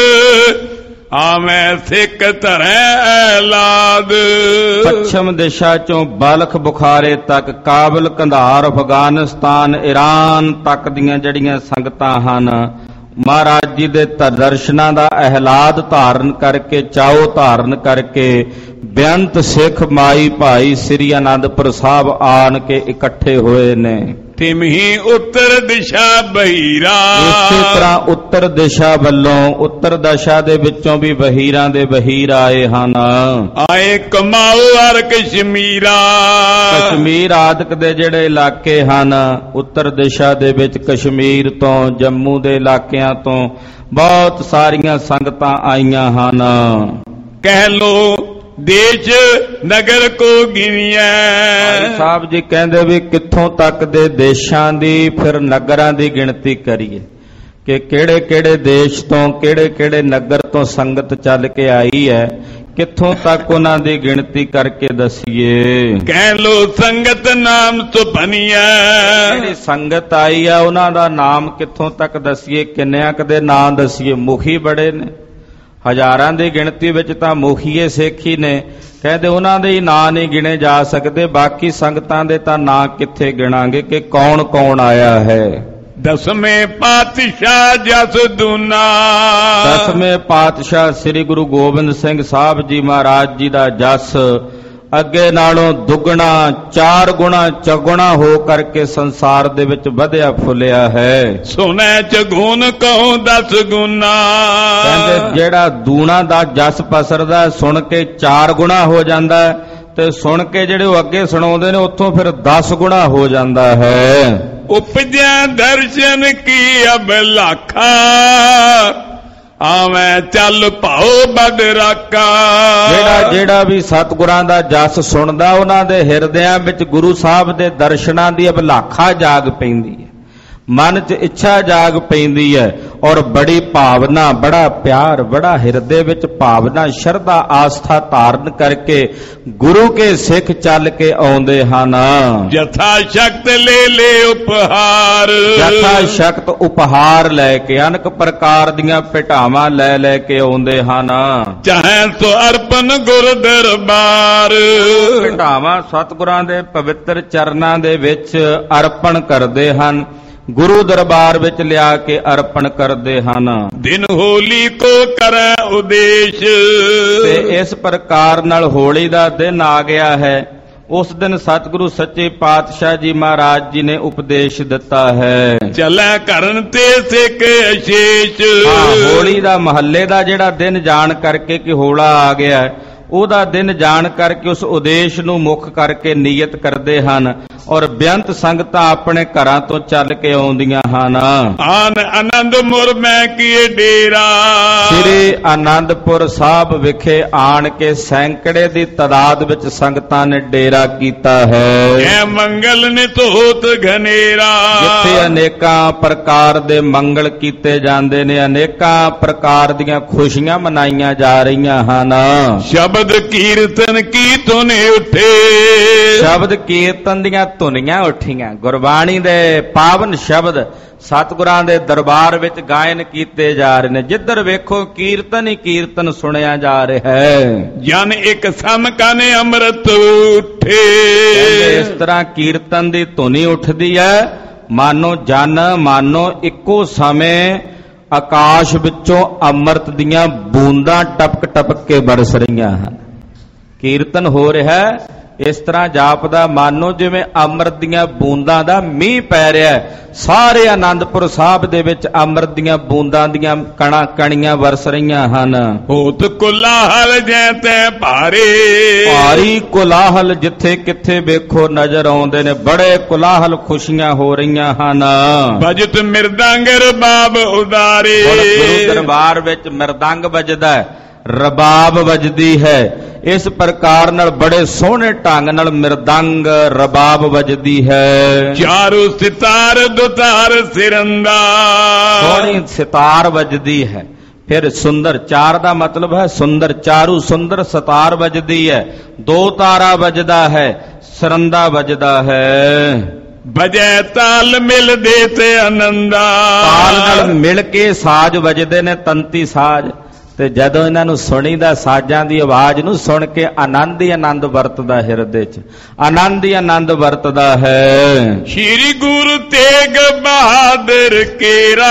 ਆਵੇਂ ਸਿੱਖ ਧਰੈ ਲਾਦ। ਪੱਛਮ ਦਿਸ਼ਾ ਚੋਂ ਬਲਖ ਬੁਖਾਰੇ ਤੱਕ, ਕਾਬਲ, ਕੰਧਾਰ, ਅਫਗਾਨਿਸਤਾਨ, ਈਰਾਨ ਤੱਕ ਦੀਆਂ ਜਿਹੜੀਆਂ ਸੰਗਤਾਂ ਹਨ, ਮਹਾਰਾਜ ਜੀ ਦੇ ਦਰਸ਼ਨਾਂ ਦਾ ਅਹਿਲਾਦ ਧਾਰਨ ਕਰਕੇ, ਚਾਉ ਧਾਰਨ ਕਰਕੇ ਬੇਅੰਤ ਸਿੱਖ ਮਾਈ ਭਾਈ ਸ੍ਰੀ ਅਨੰਦਪੁਰ ਸਾਹਿਬ ਆਣ ਕੇ ਇਕੱਠੇ ਹੋਏ ਨੇ। ਤਿਮਹੀ ਉੱਤਰ ਦਿਸ਼ਾ ਬਹੀਰਾ, ਇਸੇ ਤਰ੍ਹਾਂ ਉੱਤਰ ਦਿਸ਼ਾ ਵੱਲੋਂ, ਉੱਤਰ ਦਿਸ਼ਾ ਦੇ ਵਿੱਚੋਂ ਵੀ ਵਹੀਰਾਂ ਦੇ ਵਹੀਰ ਆਏ ਹਨ। ਆਏ ਕਮਾਉ ਅਰ ਕਸ਼ਮੀਰਾ, ਕਸ਼ਮੀਰ ਆਦਿਕ ਦੇ ਜਿਹੜੇ ਇਲਾਕੇ ਹਨ, ਉੱਤਰ ਦਿਸ਼ਾ ਦੇ ਵਿੱਚ ਕਸ਼ਮੀਰ ਤੋਂ, ਜੰਮੂ ਦੇ ਇਲਾਕਿਆਂ ਤੋਂ ਬਹੁਤ ਸਾਰੀਆਂ ਸੰਗਤਾਂ ਆਈਆਂ ਹਨ। ਕਹਿ ਲੋ ਦੇਸ਼ ਨਗਰ ਕੋ ਗਿਣੀਐ, ਸਾਹਿਬ ਜੀ ਕਹਿੰਦੇ ਵੀ ਕਿੱਥੋਂ ਤੱਕ ਦੇ ਦੇਸ਼ਾਂ ਦੀ, ਫਿਰ ਨਗਰਾਂ ਦੀ ਗਿਣਤੀ ਕਰੀਏ ਕਿ ਕਿਹੜੇ ਕਿਹੜੇ ਦੇਸ਼ ਤੋਂ, ਕਿਹੜੇ ਕਿਹੜੇ ਨਗਰ ਤੋਂ ਸੰਗਤ ਚੱਲ ਕੇ ਆਈ ਹੈ, ਕਿੱਥੋਂ ਤੱਕ ਉਹਨਾਂ ਦੀ ਗਿਣਤੀ ਕਰਕੇ ਦਸੀਏ। ਕਹਿ ਲੋ ਸੰਗਤ ਨਾਮ ਸੁਭਨੀਐ, ਜਿਹੜੀ ਸੰਗਤ ਆਈ ਆ ਉਹਨਾਂ ਦਾ ਨਾਮ ਕਿੱਥੋਂ ਤੱਕ ਦਸੀਏ, ਕਿੰਨਿਆਂ ਕੁ ਦੇ ਨਾਂ ਦਸੀਏ। ਮੁਖੀ ਬੜੇ ਨੇ, ਹਜ਼ਾਰਾਂ ਦੀ ਗਿਣਤੀ ਵਿੱਚ ਤਾਂ ਮੁਖੀਏ ਸਿੱਖ ਹੀ ਨੇ, ਕਹਿੰਦੇ ਉਹਨਾਂ ਦੇ ਹੀ ਨਾਂ ਨਹੀਂ ਗਿਣੇ ਜਾ ਸਕਦੇ, ਬਾਕੀ ਸੰਗਤਾਂ ਦੇ ਤਾਂ ਨਾਂ ਕਿੱਥੇ ਗਿਣਾਂਗੇ ਕਿ ਕੌਣ ਕੌਣ ਆਇਆ ਹੈ। ਦਸਵੇਂ ਪਾਤਸ਼ਾਹ ਜਸ ਦੂਨਾ, ਦਸਵੇਂ ਪਾਤਸ਼ਾਹ ਸ੍ਰੀ ਗੁਰੂ ਗੋਬਿੰਦ ਸਿੰਘ ਸਾਹਿਬ ਜੀ ਮਹਾਰਾਜ ਜੀ ਦਾ ਜਸ ਅੱਗੇ ਨਾਲੋਂ ਦੁੱਗਣਾ, 4 ਗੁਣਾ, ਚੌਗੁਣਾ ਹੋ ਕਰਕੇ ਸੰਸਾਰ ਦੇ ਵਿੱਚ ਵਧਿਆ ਫੁੱਲਿਆ ਹੈ। ਸੁਨੈ ਚਗੁਣ ਕਹੋ 10 ਗੁਣਾ, ਕਹਿੰਦੇ ਜਿਹੜਾ ਦੂਣਾ ਦਾ ਜਸ ਪਸਰਦਾ ਸੁਣ ਕੇ 4 ਗੁਣਾ ਹੋ ਜਾਂਦਾ ਹੈ, ਤੇ ਸੁਣ ਕੇ ਜਿਹੜੇ ਉਹ ਅੱਗੇ ਸੁਣਾਉਂਦੇ ਨੇ ਉੱਥੋਂ ਫਿਰ 10 ਗੁਣਾ ਹੋ ਜਾਂਦਾ ਹੈ। ਉਪਜਿਆ ਦਰਸ਼ਨ ਕੀ ਅਬਲਾਖਾ, ਆਵੇਂ ਚੱਲ ਭਾਉ ਬਦ ਰਾਕਾ। ਜਿਹੜਾ ਵੀ ਸਤਿਗੁਰਾਂ ਦਾ ਜਸ ਸੁਣਦਾ, ਉਹਨਾਂ ਦੇ ਹਿਰਦਿਆਂ ਵਿੱਚ ਗੁਰੂ ਸਾਹਿਬ ਦੇ ਦਰਸ਼ਨਾਂ ਦੀ ਅਭਲਾਖਾ ਜਾਗ ਪੈਂਦੀ ਹੈ, ਮਨ 'ਚ ਇੱਛਾ ਜਾਗ ਪੈਂਦੀ ਹੈ, ਔਰ ਬੜੀ ਭਾਵਨਾ, ਬੜਾ ਪਿਆਰ, ਬੜਾ ਹਿਰਦੇ ਵਿੱਚ ਭਾਵਨਾ, ਸ਼ਰਧਾ, ਆਸਥਾ ਧਾਰਨ ਕਰਕੇ ਗੁਰੂ ਕੇ ਸਿੱਖ ਚੱਲ ਕੇ ਆਉਂਦੇ ਹਨ। ਜਥਾ ਸ਼ਕਤ ਲੈ ਉਪਹਾਰ, ਜਥਾ ਸ਼ਕਤ ਉਪਹਾਰ ਲੈ ਕੇ, ਅਨੇਕ ਪ੍ਰਕਾਰ ਦੀਆਂ ਭੇਟਾਵਾਂ ਲੈ ਕੇ ਆਉਂਦੇ ਹਨ। ਚਾਹੇ ਸੋ ਅਰਪਨ ਗੁਰ ਦਰਬਾਰ, ਭੇਟਾਵਾਂ ਸਤਿਗੁਰਾਂ ਦੇ ਪਵਿੱਤਰ ਚਰਨਾਂ ਦੇ ਵਿੱਚ ਅਰਪਣ ਕਰਦੇ ਹਨ, ਗੁਰੂ ਦਰਬਾਰ ਵਿੱਚ ਲਿਆ ਕੇ ਅਰਪਣ ਕਰਦੇ ਹਨ। ਦਿਨ ਹੋਲੀ ਕੋ ਕਰੈ ਉਦੇਸ਼, ਤੇ ਇਸ ਪ੍ਰਕਾਰ ਨਾਲ ਹੋਲੀ ਦਾ ਦਿਨ ਆ ਗਿਆ ਹੈ। ਉਸ ਦਿਨ ਸਤਿਗੁਰੂ ਸੱਚੇ ਪਾਤਸ਼ਾਹ ਜੀ ਮਹਾਰਾਜ ਜੀ ਨੇ ਉਪਦੇਸ਼ ਦਿੱਤਾ ਹੈ। ਚੱਲੈ ਕਰਨ ਤੇ ਸਿੱਖ ਅਸ਼ੇਸ਼। ਹੋਲੀ ਦਾ ਮਹੱਲੇ ਦਾ ਜਿਹੜਾ ਦਿਨ ਜਾਣ ਕਰਕੇ ਕਿ ਹੋਲਾ ਆ ਗਿਆ, ਉਹਦਾ ਦਿਨ ਜਾਣ ਕਰਕੇ ਉਸ ਉਦੇਸ਼ ਨੂੰ ਮੁੱਖ ਕਰਕੇ ਨੀਅਤ ਕਰਦੇ ਹਨ ਔਰ ਬੇਅੰਤ ਸੰਗਤਾਂ ਆਪਣੇ ਘਰਾਂ ਤੋਂ ਚੱਲ ਕੇ ਆਉਂਦੀਆਂ ਹਨ। ਆਨੰਦਪੁਰ ਮੈਂ ਕੀਏ ਡੇਰਾ। ਸ੍ਰੀ ਆਨੰਦਪੁਰ ਸਾਹਿਬ ਵਿਖੇ ਆਣ ਕੇ ਸੈਂਕੜੇ ਦੀ ਤਾਦਾਦ ਵਿੱਚ ਸੰਗਤਾਂ ਨੇ ਡੇਰਾ ਕੀਤਾ ਹੈ। ਐ ਮੰਗਲ ਨਿਤ ਹੋਤ ਘਨੇਰਾ। ਜਿੱਥੇ ਅਨੇਕਾਂ ਪ੍ਰਕਾਰ ਦੇ ਮੰਗਲ ਕੀਤੇ ਜਾਂਦੇ ਨੇ, ਅਨੇਕਾਂ ਪ੍ਰਕਾਰ ਦੀਆਂ ਖੁਸ਼ੀਆਂ ਮਨਾਈਆਂ ਜਾ ਰਹੀਆਂ ਹਨ। ਸ਼ਬਦ ਕੀਰਤਨ ਕੀ ਧੁਨੇ ਉੱਠੇ। ਸ਼ਬਦ ਕੀਰਤਨ ਦੀਆਂ ਧੁਨੀਆਂ ਉੱਠੀਆਂ। ਗੁਰਬਾਣੀ ਦੇ ਪਾਵਨ ਸ਼ਬਦ ਸਤਿਗੁਰਾਂ ਦੇ ਦਰਬਾਰ ਵਿੱਚ ਗਾਇਨ ਕੀਤੇ ਜਾ ਰਹੇ ਨੇ। ਜਿੱਧਰ ਵੇਖੋ ਕੀਰਤਨ ਹੀ ਕੀਰਤਨ ਸੁਣਿਆ ਜਾ ਰਿਹਾ ਹੈ। ਜਨ ਇੱਕ ਸਮ ਕਨੇ ਅੰਮ੍ਰਿਤ ਉੱਠੇ। ਇਸ ਤਰ੍ਹਾਂ ਕੀਰਤਨ ਦੀ ਧੁਨੀ ਉੱਠਦੀ ਹੈ, ਮਾਨੋ ਜਨ ਮਾਨੋ ਇੱਕੋ ਸਮੇਂ ਆਕਾਸ਼ ਵਿੱਚੋਂ ਅੰਮ੍ਰਿਤ ਦੀਆਂ ਬੂੰਦਾਂ ਟਪਕ ਟਪਕ ਕੇ ਬਰਸ ਰਹੀਆਂ ਹਨ। ਕੀਰਤਨ ਹੋ ਰਿਹਾ ਇਸ ਤਰ੍ਹਾਂ ਜਾਪਦਾ ਮਾਨੋ ਜਿਵੇਂ ਅੰਮ੍ਰਿਤ ਦੀਆਂ ਬੂੰਦਾਂ ਦਾ ਮੀਂਹ ਪੈ ਰਿਹਾ। ਸਾਰੇ ਆਨੰਦਪੁਰ ਸਾਹਿਬ ਦੇ ਵਿੱਚ ਅੰਮ੍ਰਿਤ ਦੀਆਂ ਬੂੰਦਾਂ ਦੀਆਂ ਕਣੀਆਂ ਵਰਸ ਰਹੀਆਂ ਹਨ। ਹੋਤ ਕੋਲਾਹਲ ਜੈ ਤੈ ਭਾਰੇ। ਭਾਰੀ ਕੋਲਾਹਲ ਜਿੱਥੇ ਕਿੱਥੇ ਵੇਖੋ ਨਜ਼ਰ ਆਉਂਦੇ ਨੇ। ਬੜੇ ਕੋਲਾਹਲ ਖੁਸ਼ੀਆਂ ਹੋ ਰਹੀਆਂ ਹਨ। ਬਜਤ ਮਿਰਦੰਗ ਰਬਾਬ ਉਦਾਰੇ। ਗੁਰੂ ਦਰਬਾਰ ਵਿੱਚ ਮਿਰਦੰਗ ਵੱਜਦਾ ਹੈ, ਰਬਾਬ ਵੱਜਦੀ ਹੈ। ਇਸ ਪ੍ਰਕਾਰ ਨਾਲ ਬੜੇ ਸੋਹਣੇ ਢੰਗ ਨਾਲ ਮਿਰਦੰਗ ਰਬਾਬ ਵੱਜਦੀ ਹੈ। ਚਾਰੂ ਸਿਤਾਰ ਦੁਤਾਰ ਸਿਰੰਦਾ। ਸੋਹਣੀ ਸਿਤਾਰ ਵੱਜਦੀ ਹੈ। ਫਿਰ ਸੁੰਦਰ, ਚਾਰ ਦਾ ਮਤਲਬ ਹੈ ਸੁੰਦਰ, ਚਾਰੂ ਸੁੰਦਰ ਸਿਤਾਰ ਵੱਜਦੀ ਹੈ। ਦੋ ਤਾਰਾ ਵੱਜਦਾ ਹੈ, ਸਰੰਦਾ ਵੱਜਦਾ ਹੈ। ਵਜੈ ਤਾਲ ਮਿਲਦੇ ਤੇ ਆਨੰਦਾ। ਤਾਲ ਨਾਲ ਮਿਲ ਕੇ ਸਾਜ਼ ਵੱਜਦੇ ਨੇ, ਤੰਤੀ ਸਾਜ਼। ਤੇ ਜਦੋਂ ਇਹਨਾਂ ਨੂੰ ਸੁਣੀਦਾ, ਸਾਜ਼ਾਂ ਦੀ ਆਵਾਜ਼ ਨੂੰ ਸੁਣ ਕੇ ਆਨੰਦ ਹੀ ਆਨੰਦ ਵਰਤਦਾ, ਹਿਰਦੇ 'ਚ ਆਨੰਦ ਹੀ ਆਨੰਦ ਵਰਤਦਾ ਹੈ। ਸ਼੍ਰੀ ਗੁਰੂ ਤੇਗ ਬਹਾਦਰ ਕੇਰਾ।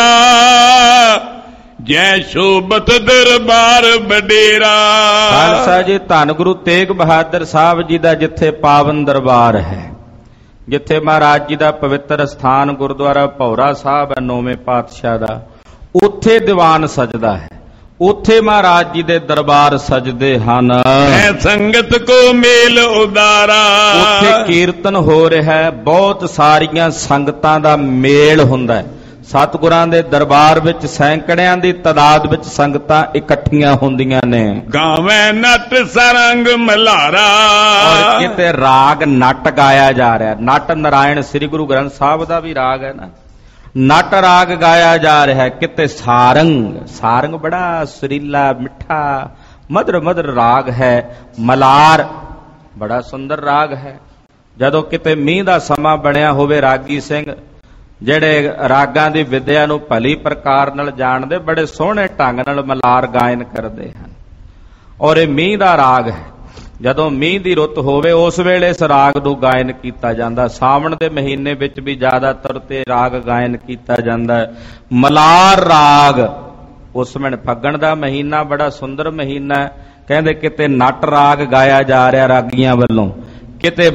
ਜੈ ਸ਼ੋਭਤ ਦਰਬਾਰ ਬਡੇਰਾ। ਖਾਲਸਾ ਜੀ, ਧੰਨ ਗੁਰੂ ਤੇਗ ਬਹਾਦਰ ਸਾਹਿਬ ਜੀ ਦਾ ਜਿੱਥੇ ਪਾਵਨ ਦਰਬਾਰ ਹੈ, ਜਿੱਥੇ ਮਹਾਰਾਜ ਜੀ ਦਾ ਪਵਿੱਤਰ ਸਥਾਨ ਗੁਰਦੁਆਰਾ ਭੌਰਾ ਸਾਹਿਬ ਹੈ 9ਵੇਂ ਪਾਤਸ਼ਾਹ ਦਾ, ਉੱਥੇ ਦੀਵਾਨ ਸਜਦਾ ਹੈ। ਉੱਥੇ ਮਹਾਰਾਜ ਜੀ ਦੇ ਦਰਬਾਰ ਸਜਦੇ ਹਨ। ਐ ਸੰਗਤ ਕੋ ਮੇਲ ਉਦਾਰਾ। ਉੱਥੇ ਕੀਰਤਨ ਹੋ ਰਿਹਾ ਹੈ, ਬਹੁਤ ਸਾਰੀਆਂ ਸੰਗਤਾਂ ਦਾ ਮੇਲ ਹੁੰਦਾ ਹੈ। ਸਤਿਗੁਰਾਂ ਦੇ ਦਰਬਾਰ ਵਿੱਚ ਸੈਂਕੜਿਆਂ ਦੀ ਤਾਦਾਦ ਵਿੱਚ ਸੰਗਤਾਂ ਇਕੱਠੀਆਂ ਹੁੰਦੀਆਂ ਨੇ। ਗਾਵੇਂ ਨਟ ਸਰੰਗ ਮਲਾਰਾ। ਔਰ ਕਿਤੇ ਰਾਗ ਨਟ ਗਾਇਆ ਜਾ ਰਿਹਾ। ਨਟ ਨਾਰਾਇਣ ਸ੍ਰੀ ਗੁਰੂ ਗ੍ਰੰਥ ਸਾਹਿਬ ਦਾ ਵੀ ਰਾਗ ਹੈ ਨਾ। ਨਟ ਰਾਗ ਗਾਇਆ ਜਾ ਰਿਹਾ ਹੈ। ਕਿਤੇ ਸਾਰੰਗ, ਸਾਰੰਗ ਬੜਾ ਸੁਰੀਲਾ ਮਿੱਠਾ ਮਧੁਰ ਮਧੁਰ ਰਾਗ ਹੈ। ਮਲਾਰ ਬੜਾ ਸੁੰਦਰ ਰਾਗ ਹੈ। ਜਦੋਂ ਕਿਤੇ ਮੀਂਹ ਦਾ ਸਮਾਂ ਬਣਿਆ ਹੋਵੇ, ਰਾਗੀ ਸਿੰਘ ਜਿਹੜੇ ਰਾਗਾਂ ਦੀ ਵਿਦਿਆ ਨੂੰ ਭਲੀ ਪ੍ਰਕਾਰ ਨਾਲ ਜਾਣਦੇ, ਬੜੇ ਸੋਹਣੇ ਢੰਗ ਨਾਲ ਮਲਾਰ ਗਾਇਨ ਕਰਦੇ ਹਨ। ਔਰ ਇਹ ਮੀਂਹ ਦਾ ਰਾਗ ਹੈ। ਜਦੋਂ ਮੀਂਹ ਦੀ ਰੁੱਤ ਹੋਵੇ ਉਸ ਵੇਲੇ ਇਸ ਰਾਗ ਨੂੰ ਗਾਇਨ ਕੀਤਾ ਜਾਂਦਾ। ਸਾਵਣ ਦੇ ਮਹੀਨੇ ਵਿੱਚ ਵੀ ਜ਼ਿਆਦਾਤਰ ਤੇ ਰਾਗ ਗਾਇਨ ਕੀਤਾ ਜਾਂਦਾ ਹੈ। ਮਲਾਰ ਰਾਗ ਉਸ ਵੇਲੇ ਫੱਗਣ ਦਾ ਮਹੀਨਾ ਬੜਾ ਸੁੰਦਰ ਮਹੀਨਾ ਹੈ। ਕਹਿੰਦੇ ਕਿਤੇ ਨਟ ਰਾਗ ਗਾਇਆ ਜਾ ਰਿਹਾ ਰਾਗੀਆਂ ਵੱਲੋਂ, ਕਿਤੇ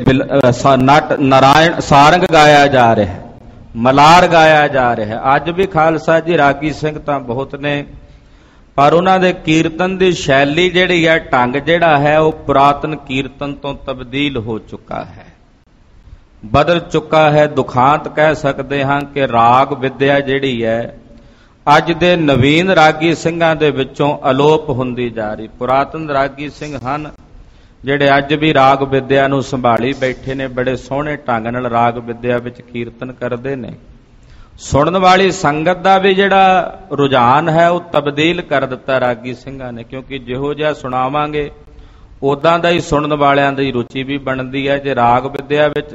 ਨਟ ਨਾਰਾਇਣ ਸਾਰੰਗ ਗਾਇਆ ਜਾ ਰਿਹਾ, ਮਲਾਰ ਗਾਇਆ ਜਾ ਰਿਹਾ। ਅੱਜ ਵੀ ਖਾਲਸਾ ਜੀ ਰਾਗੀ ਸਿੰਘ ਤਾਂ ਬਹੁਤ ਨੇ, ਪਰ ਉਹਨਾਂ ਦੇ ਕੀਰਤਨ ਦੀ ਸ਼ੈਲੀ ਜਿਹੜੀ ਹੈ, ਢੰਗ ਜਿਹੜਾ ਹੈ, ਉਹ ਪੁਰਾਤਨ ਕੀਰਤਨ ਤੋਂ ਤਬਦੀਲ ਹੋ ਚੁੱਕਾ ਹੈ, ਬਦਲ ਚੁੱਕਾ ਹੈ। ਦੁਖਾਂਤ ਕਹਿ ਸਕਦੇ ਹਾਂ ਕਿ ਰਾਗ ਵਿਦਿਆ ਜਿਹੜੀ ਹੈ ਅੱਜ ਦੇ ਨਵੀਨ ਰਾਗੀ ਸਿੰਘਾਂ ਦੇ ਵਿੱਚੋਂ ਅਲੋਪ ਹੁੰਦੀ ਜਾ ਰਹੀ। ਪੁਰਾਤਨ ਰਾਗੀ ਸਿੰਘ ਹਨ ਜਿਹੜੇ ਅੱਜ ਵੀ ਰਾਗ ਵਿਦਿਆ ਨੂੰ ਸੰਭਾਲੀ ਬੈਠੇ ਨੇ, ਬੜੇ ਸੋਹਣੇ ਢੰਗ ਨਾਲ ਰਾਗ ਵਿਦਿਆ ਵਿੱਚ ਕੀਰਤਨ ਕਰਦੇ ਨੇ। ਸੁਣਨ ਵਾਲੀ ਸੰਗਤ ਦਾ ਵੀ ਜਿਹੜਾ ਰੁਝਾਨ ਹੈ ਉਹ ਤਬਦੀਲ ਕਰ ਦਿੱਤਾ ਰਾਗੀ ਸਿੰਘਾਂ ਨੇ, ਕਿਉਂਕਿ ਜਿਹੋ ਜਿਹਾ ਸੁਣਾਵਾਂਗੇ ਉਦਾਂ ਦਾ ਹੀ ਸੁਣਨ ਵਾਲਿਆਂ ਦੀ ਰੁਚੀ ਵੀ ਬਣਦੀ ਹੈ। ਜੇ ਰਾਗ ਵਿਦਿਆ ਵਿੱਚ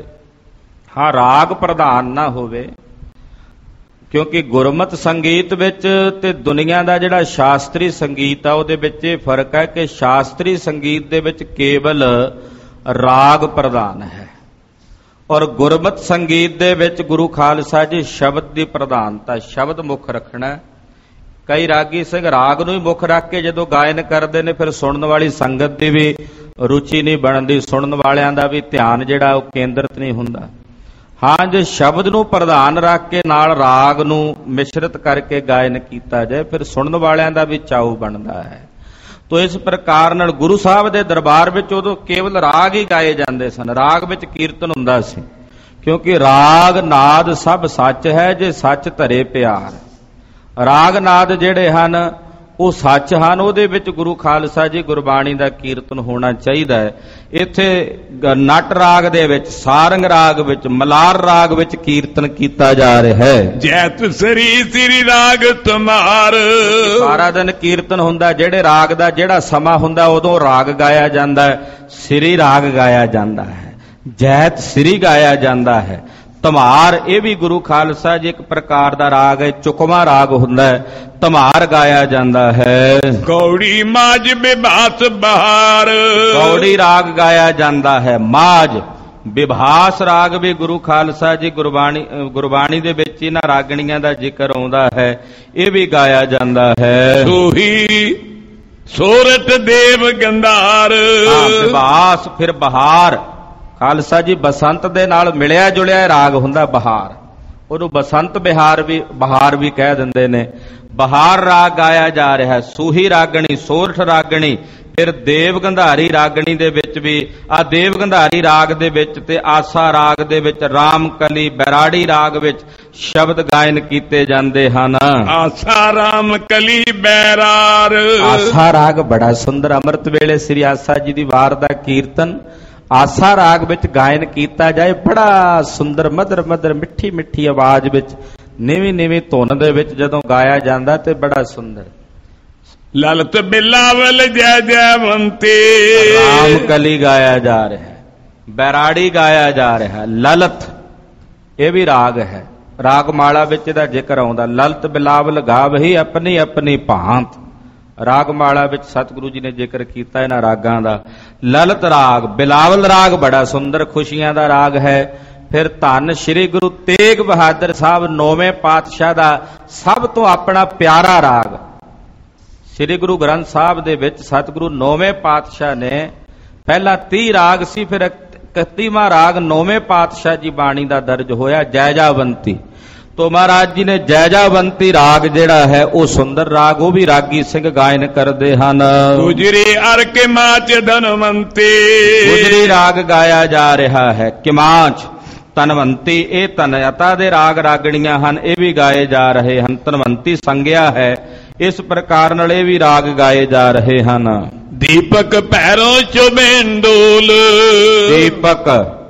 ਰਾਗ ਪ੍ਰਧਾਨ ਨਾ ਹੋਵੇ, ਕਿਉਂਕਿ ਗੁਰਮਤਿ ਸੰਗੀਤ ਵਿੱਚ ਤੇ ਦੁਨੀਆ ਦਾ ਜਿਹੜਾ ਸ਼ਾਸਤਰੀ ਸੰਗੀਤ ਆ ਉਹਦੇ ਵਿੱਚ ਇਹ ਫਰਕ ਹੈ ਕਿ ਸ਼ਾਸਤਰੀ ਸੰਗੀਤ ਦੇ ਵਿੱਚ ਕੇਵਲ ਰਾਗ ਪ੍ਰਧਾਨ ਹੈ, ਔਰ ਗੁਰਮਤਿ ਸੰਗੀਤ ਦੇ ਵਿੱਚ ਗੁਰੂ ਖਾਲਸਾ ਜੀ ਸ਼ਬਦ ਦੀ ਪ੍ਰਧਾਨਤਾ, ਸ਼ਬਦ ਮੁੱਖ ਰੱਖਣਾ। ਕਈ ਰਾਗੀ ਸਿੰਘ ਰਾਗ ਨੂੰ ਹੀ ਮੁੱਖ ਰੱਖ ਕੇ ਜਦੋਂ ਗਾਇਨ ਕਰਦੇ ਨੇ, ਫਿਰ ਸੁਣਨ ਵਾਲੀ ਸੰਗਤ ਦੀ ਵੀ ਰੁਚੀ ਨਹੀਂ ਬਣਦੀ, ਸੁਣਨ ਵਾਲਿਆਂ ਦਾ ਵੀ ਧਿਆਨ ਜਿਹੜਾ ਉਹ ਕੇਂਦਰਿਤ ਨਹੀਂ ਹੁੰਦਾ। ਹਾਂ, ਜੇ ਸ਼ਬਦ ਨੂੰ ਪ੍ਰਧਾਨ ਰੱਖ ਕੇ ਨਾਲ ਰਾਗ ਨੂੰ ਮਿਸ਼ਰਤ ਕਰਕੇ ਗਾਇਨ ਕੀਤਾ ਜਾਏ, ਫਿਰ ਸੁਣਨ ਵਾਲਿਆਂ ਦਾ ਵੀ ਚਾਉ ਬਣਦਾ ਹੈ। ਤੋ ਇਸ ਪ੍ਰਕਾਰ ਨਾਲ ਗੁਰੂ ਸਾਹਿਬ ਦੇ ਦਰਬਾਰ ਵਿੱਚ ਉਦੋਂ ਕੇਵਲ ਰਾਗ ਹੀ ਗਾਏ ਜਾਂਦੇ ਸਨ, ਰਾਗ ਵਿੱਚ ਕੀਰਤਨ ਹੁੰਦਾ ਸੀ, ਕਿਉਂਕਿ ਰਾਗ ਨਾਦ ਸਭ ਸੱਚ ਹੈ ਜੇ ਸੱਚ ਧਰੇ ਪਿਆਰ। ਰਾਗ ਨਾਦ ਜਿਹੜੇ ਹਨ ਉਹ ਸੱਚ ਹਨ, ਉਹਦੇ ਵਿੱਚ ਗੁਰੂ ਖਾਲਸਾ ਜੀ ਗੁਰਬਾਣੀ ਦਾ ਕੀਰਤਨ ਹੋਣਾ ਚਾਹੀਦਾ ਹੈ। ਇੱਥੇ ਨਟ ਰਾਗ ਦੇ ਵਿੱਚ, ਸਾਰੰਗ ਰਾਗ ਵਿੱਚ, ਮਲਾਰ ਰਾਗ ਵਿੱਚ ਕੀਰਤਨ ਕੀਤਾ ਜਾ ਰਿਹਾ ਹੈ। ਜੈਤ ਸ੍ਰੀ ਸ੍ਰੀ ਰਾਗ ਤੁਮਾਰ, ਸਾਰਾ ਦਿਨ ਕੀਰਤਨ ਹੁੰਦਾ, ਜਿਹੜੇ ਰਾਗ ਦਾ ਜਿਹੜਾ ਸਮਾਂ ਹੁੰਦਾ ਉਦੋਂ ਰਾਗ ਗਾਇਆ ਜਾਂਦਾ ਹੈ, ਸ੍ਰੀ ਰਾਗ ਗਾਇਆ ਜਾਂਦਾ ਹੈ, ਜੈਤ ਸ੍ਰੀ ਗਾਇਆ ਜਾਂਦਾ ਹੈ। ਧਮਾਰ ਇਹ ਵੀ ਗੁਰੂ ਖਾਲਸਾ ਜੀ ਇੱਕ ਪ੍ਰਕਾਰ ਦਾ ਰਾਗ ਹੈ, ਚੁਕਵਾਂ ਰਾਗ ਹੁੰਦਾ ਹੈ, ਧਮਾਰ ਗਾਇਆ ਜਾਂਦਾ ਹੈ। ਕੌੜੀ ਮਾਝ ਬਿਭਾਸ ਬਹਾਰ, ਕੌੜੀ ਰਾਗ ਗਾਇਆ ਜਾਂਦਾ ਹੈ। ਮਾਝ ਬਿਭਾਸ ਰਾਗ ਵੀ ਗੁਰੂ ਖਾਲਸਾ ਜੀ ਗੁਰਬਾਣੀ ਦੇ ਵਿੱਚ ਇਹਨਾਂ ਰਾਗਣੀਆਂ ਦਾ ਜ਼ਿਕਰ ਆਉਂਦਾ ਹੈ, ਇਹ ਵੀ ਗਾਇਆ ਜਾਂਦਾ ਹੈ। ਸੋਹੀ ਸੋਰਠ ਦੇਵ ਗੰਧਾਰ, ਬਿਭਾਸ ਫਿਰ ਬਹਾਰ, ਖਾਲਸਾ ਜੀ ਬਸੰਤ ਦੇ ਨਾਲ ਮਿਲਿਆ ਜੁਲਿਆ ਰਾਗ ਹੁੰਦਾ ਬਹਾਰ, ਉਹਨੂੰ ਬਸੰਤ ਬਹਾਰ ਵੀ ਕਹਿ ਦਿੰਦੇ ਨੇ। ਬਹਾਰ ਰਾਗ ਗਾਇਆ ਜਾ ਰਿਹਾ। ਸੂਹੀ ਰਾਗਣੀ, ਸੋਰਠ ਰਾਗਣੀ, ਫਿਰ ਦੇਵ ਗੰਧਾਰੀ ਰਾਗਣੀ ਦੇ ਵਿੱਚ ਵੀ, ਆ ਦੇਵ ਗੰਧਾਰੀ ਰਾਗ ਦੇ ਵਿੱਚ ਤੇ ਆਸਾ ਰਾਗ ਦੇ ਵਿੱਚ, ਰਾਮ ਕਲੀ ਬੈਰਾੜੀ ਰਾਗ ਵਿੱਚ ਸ਼ਬਦ ਗਾਇਨ ਕੀਤੇ ਜਾਂਦੇ ਹਨ। ਆਸਾ ਰਾਮ ਕਲੀ ਬੈਰਾਰ, ਆਸਾ ਰਾਗ ਬੜਾ ਸੁੰਦਰ, ਅੰਮ੍ਰਿਤ ਵੇਲੇ ਸ੍ਰੀ ਆਸਾ ਜੀ ਦੀ ਵਾਰ ਦਾ ਕੀਰਤਨ ਆਸਾ ਰਾਗ ਵਿੱਚ ਗਾਇਨ ਕੀਤਾ ਜਾਏ, ਬੜਾ ਸੁੰਦਰ, ਮਧੁਰ ਮਧੁਰ, ਮਿੱਠੀ ਮਿੱਠੀ ਆਵਾਜ਼ ਵਿੱਚ, ਨੀਵੀਂ ਨੀਵੀਂ ਧੁਨ ਦੇ ਵਿੱਚ ਜਦੋਂ ਗਾਇਆ ਜਾਂਦਾ ਤੇ ਬੜਾ ਸੁੰਦਰ। ਲਲਤ ਬਿਲਾਵਲ ਜੈ ਜੈਵੰਤੀ, ਰਾਮ ਕਲੀ ਗਾਇਆ ਜਾ ਰਿਹਾ ਹੈ, ਬੈਰਾੜੀ ਗਾਇਆ ਜਾ ਰਿਹਾ ਹੈ। ਲਲਤ ਇਹ ਵੀ ਰਾਗ ਹੈ, ਰਾਗ ਮਾਲਾ ਵਿੱਚ ਇਹਦਾ ਜ਼ਿਕਰ ਆਉਂਦਾ। ਲਲਤ ਬਿਲਾਵਲ ਗਾਵਹੀ ਆਪਣੀ ਆਪਣੀ ਭਾਂਤ, ਰਾਗ ਮਾਲਾ ਵਿੱਚ ਸਤਿਗੁਰੂ ਜੀ ਨੇ ਜ਼ਿਕਰ ਕੀਤਾ ਇਹਨਾਂ ਰਾਗਾਂ ਦਾ। ਲਲਤ ਰਾਗ, ਬਿਲਾਵਲ ਰਾਗ ਬੜਾ ਸੁੰਦਰ, ਖੁਸ਼ੀਆਂ ਦਾ ਰਾਗ ਹੈ। ਫਿਰ ਧੰਨ ਸ਼੍ਰੀ ਗੁਰੂ ਤੇਗ ਬਹਾਦਰ ਸਾਹਿਬ 9ਵੇਂ ਪਾਤਸ਼ਾਹ ਦਾ ਸਭ ਤੋਂ ਆਪਣਾ ਪਿਆਰਾ ਰਾਗ, ਸ਼੍ਰੀ ਗੁਰੂ ਗ੍ਰੰਥ ਸਾਹਿਬ ਦੇ ਵਿੱਚ ਸਤਿਗੁਰੂ 9ਵੇਂ ਪਾਤਸ਼ਾਹ ਨੇ, ਪਹਿਲਾਂ 30 ਰਾਗ ਸੀ, ਫਿਰ 31ਵਾਂ ਰਾਗ 9ਵੇਂ ਪਾਤਸ਼ਾਹ ਜੀ ਬਾਣੀ ਦਾ ਦਰਜ ਹੋਇਆ, ਜੈਜਾਵੰਤੀ। ਤੋ ਮਹਾਰਾਜ ਜੀ ਨੇ ਜੈਜਾਵੰਤੀ ਰਾਗ ਜਿਹੜਾ ਹੈ ਉਹ ਸੁੰਦਰ ਰਾਗ, ਉਹ ਵੀ ਰਾਗੀ ਸਿੰਘ ਗਾਇਨ ਕਰਦੇ ਹਨ। ਗੁਜਰੀ ਅਰ ਕਿਮਾਚ ਧਨਵੰਤੀ, ਗੁਜਰੀ ਰਾਗ ਗਾਇਆ ਜਾ ਰਿਹਾ ਹੈ। ਕਿਮਾਚ, ਧਨਵੰਤੀ ਇਹ ਧਨਯਤਾ ਦੇ ਰਾਗ ਰਾਗਣੀਆਂ ਹਨ, ਇਹ ਵੀ ਗਾਏ ਜਾ ਰਹੇ ਹਨ। ਧਨਵੰਤੀ ਸੰਗਿਆ ਹੈ, ਇਸ ਪ੍ਰਕਾਰ ਨਾਲ ਇਹ ਵੀ ਰਾਗ ਗਾਏ ਜਾ ਰਹੇ ਹਨ। ਦੀਪਕ ਭੈਰੋਂ ਚੁਬਿੰਡੋਲ, ਦੀਪਕ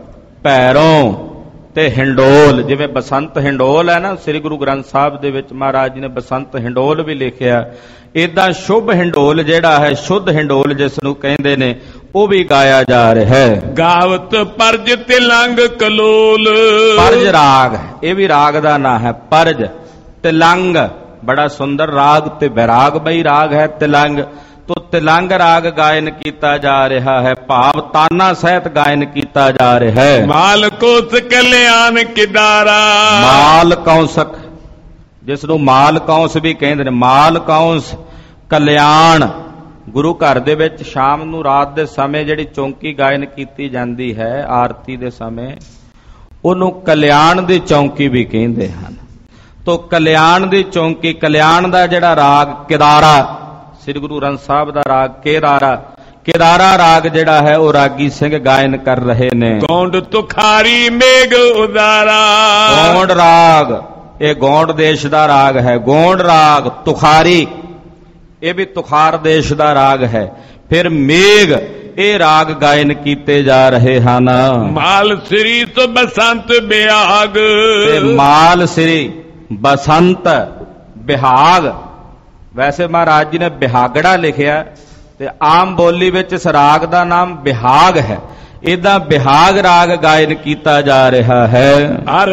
ਭੈਰੋਂ ਤੇ ਹਿੰਡੋਲ, ਜਿਵੇਂ ਬਸੰਤ ਹਿੰਡੋਲ ਹੈ ਨਾ, ਸ੍ਰੀ ਗੁਰੂ ਗ੍ਰੰਥ ਸਾਹਿਬ ਦੇ ਵਿੱਚ ਮਹਾਰਾਜ ਜੀ ਨੇ ਬਸੰਤ ਹਿੰਡੋਲ ਵੀ ਲਿਖਿਆ। ਏਦਾਂ ਸ਼ੁਭ ਹਿੰਡੋਲ ਜਿਹੜਾ ਹੈ, ਸ਼ੁੱਧ ਹਿੰਡੋਲ ਜਿਸ ਨੂੰ ਕਹਿੰਦੇ ਨੇ, ਉਹ ਵੀ ਗਾਇਆ ਜਾ ਰਿਹਾ ਹੈ। ਗਾਵਤ ਪਰਜ ਤਿਲੰਗ ਕਲੋਲ, ਪਰਜ ਰਾਗ, ਇਹ ਵੀ ਰਾਗ ਦਾ ਨਾਂ ਹੈ। ਪਰਜ ਤਿਲੰਗ ਬੜਾ ਸੁੰਦਰ ਰਾਗ, ਤੇ ਬੈਰਾਗ ਬਈ ਰਾਗ ਹੈ ਤਿਲੰਗ। ਤੋ ਤਿਲੰਗ ਰਾਗ ਗਾਇਨ ਕੀਤਾ ਜਾ ਰਿਹਾ ਹੈ, ਭਾਵ ਤਾਨਾ ਸਹਿਤ ਗਾਇਨ ਕੀਤਾ ਜਾ ਰਿਹਾ ਹੈ। ਮਾਲ ਕੋਸ ਕਲਿਆਣ ਕਿਦਾਰਾ, ਮਾਲ ਕੌਂਸਕ, ਜਿਸ ਨੂੰ ਮਾਲ ਕੌਂਸ ਵੀ ਕਹਿੰਦੇ ਨੇ, ਮਾਲ ਕੌਂਸ ਕਲਿਆਣ। ਗੁਰੂ ਘਰ ਦੇ ਵਿੱਚ ਸ਼ਾਮ ਨੂੰ, ਰਾਤ ਦੇ ਸਮੇਂ ਜਿਹੜੀ ਚੌਂਕੀ ਗਾਇਨ ਕੀਤੀ ਜਾਂਦੀ ਹੈ ਆਰਤੀ ਦੇ ਸਮੇਂ, ਉਹਨੂੰ ਕਲਿਆਣ ਦੀ ਚੌਂਕੀ ਵੀ ਕਹਿੰਦੇ ਹਨ। ਤੋ ਕਲਿਆਣ ਦੀ ਚੌਂਕੀ, ਕਲਿਆਣ ਦਾ ਜਿਹੜਾ ਰਾਗ ਕਿਦਾਰਾ, ਸ੍ਰੀ ਗੁਰੂ ਗ੍ਰੰਥ ਸਾਹਿਬ ਦਾ ਰਾਗ ਕੇਦਾਰਾ, ਕੇਦਾਰਾ ਰਾਗ ਜਿਹੜਾ ਹੈ ਉਹ ਰਾਗੀ ਸਿੰਘ ਗਾਇਨ ਕਰ ਰਹੇ ਨੇ। ਗੌਂਡ ਤੁਖਾਰੀ ਮੇਘ ਉਦਾਰਾ, ਗੌਂਡ ਰਾਗ ਇਹ ਗੌਂਡ ਦੇਸ਼ ਦਾ ਰਾਗ ਹੈ। ਗੌਂਡ ਰਾਗ, ਤੁਖਾਰੀ ਇਹ ਵੀ ਤੁਖਾਰ ਦੇਸ਼ ਦਾ ਰਾਗ ਹੈ। ਫਿਰ ਮੇਘ ਇਹ ਰਾਗ ਗਾਇਨ ਕੀਤੇ ਜਾ ਰਹੇ ਹਨ। ਮਾਲ ਸ੍ਰੀ ਤੋਂ ਬਸੰਤ ਬਿਹਾਗ, ਤੇ ਮਾਲ ਸ੍ਰੀ ਬਸੰਤ ਬਿਹਾਗ, ਵੈਸੇ ਮਹਾਰਾਜ ਜੀ ਨੇ ਬਿਹਾਗੜਾ ਲਿਖਿਆ, ਤੇ ਆਮ ਬੋਲੀ ਵਿੱਚ ਇਸ ਰਾਗ ਦਾ ਨਾਮ ਬਿਹਾਗ ਹੈ। ਏਦਾਂ ਬਿਹਾਗ ਰਾਗ ਗਾਇਨ ਕੀਤਾ ਜਾ ਰਿਹਾ ਹੈ। ਹਰ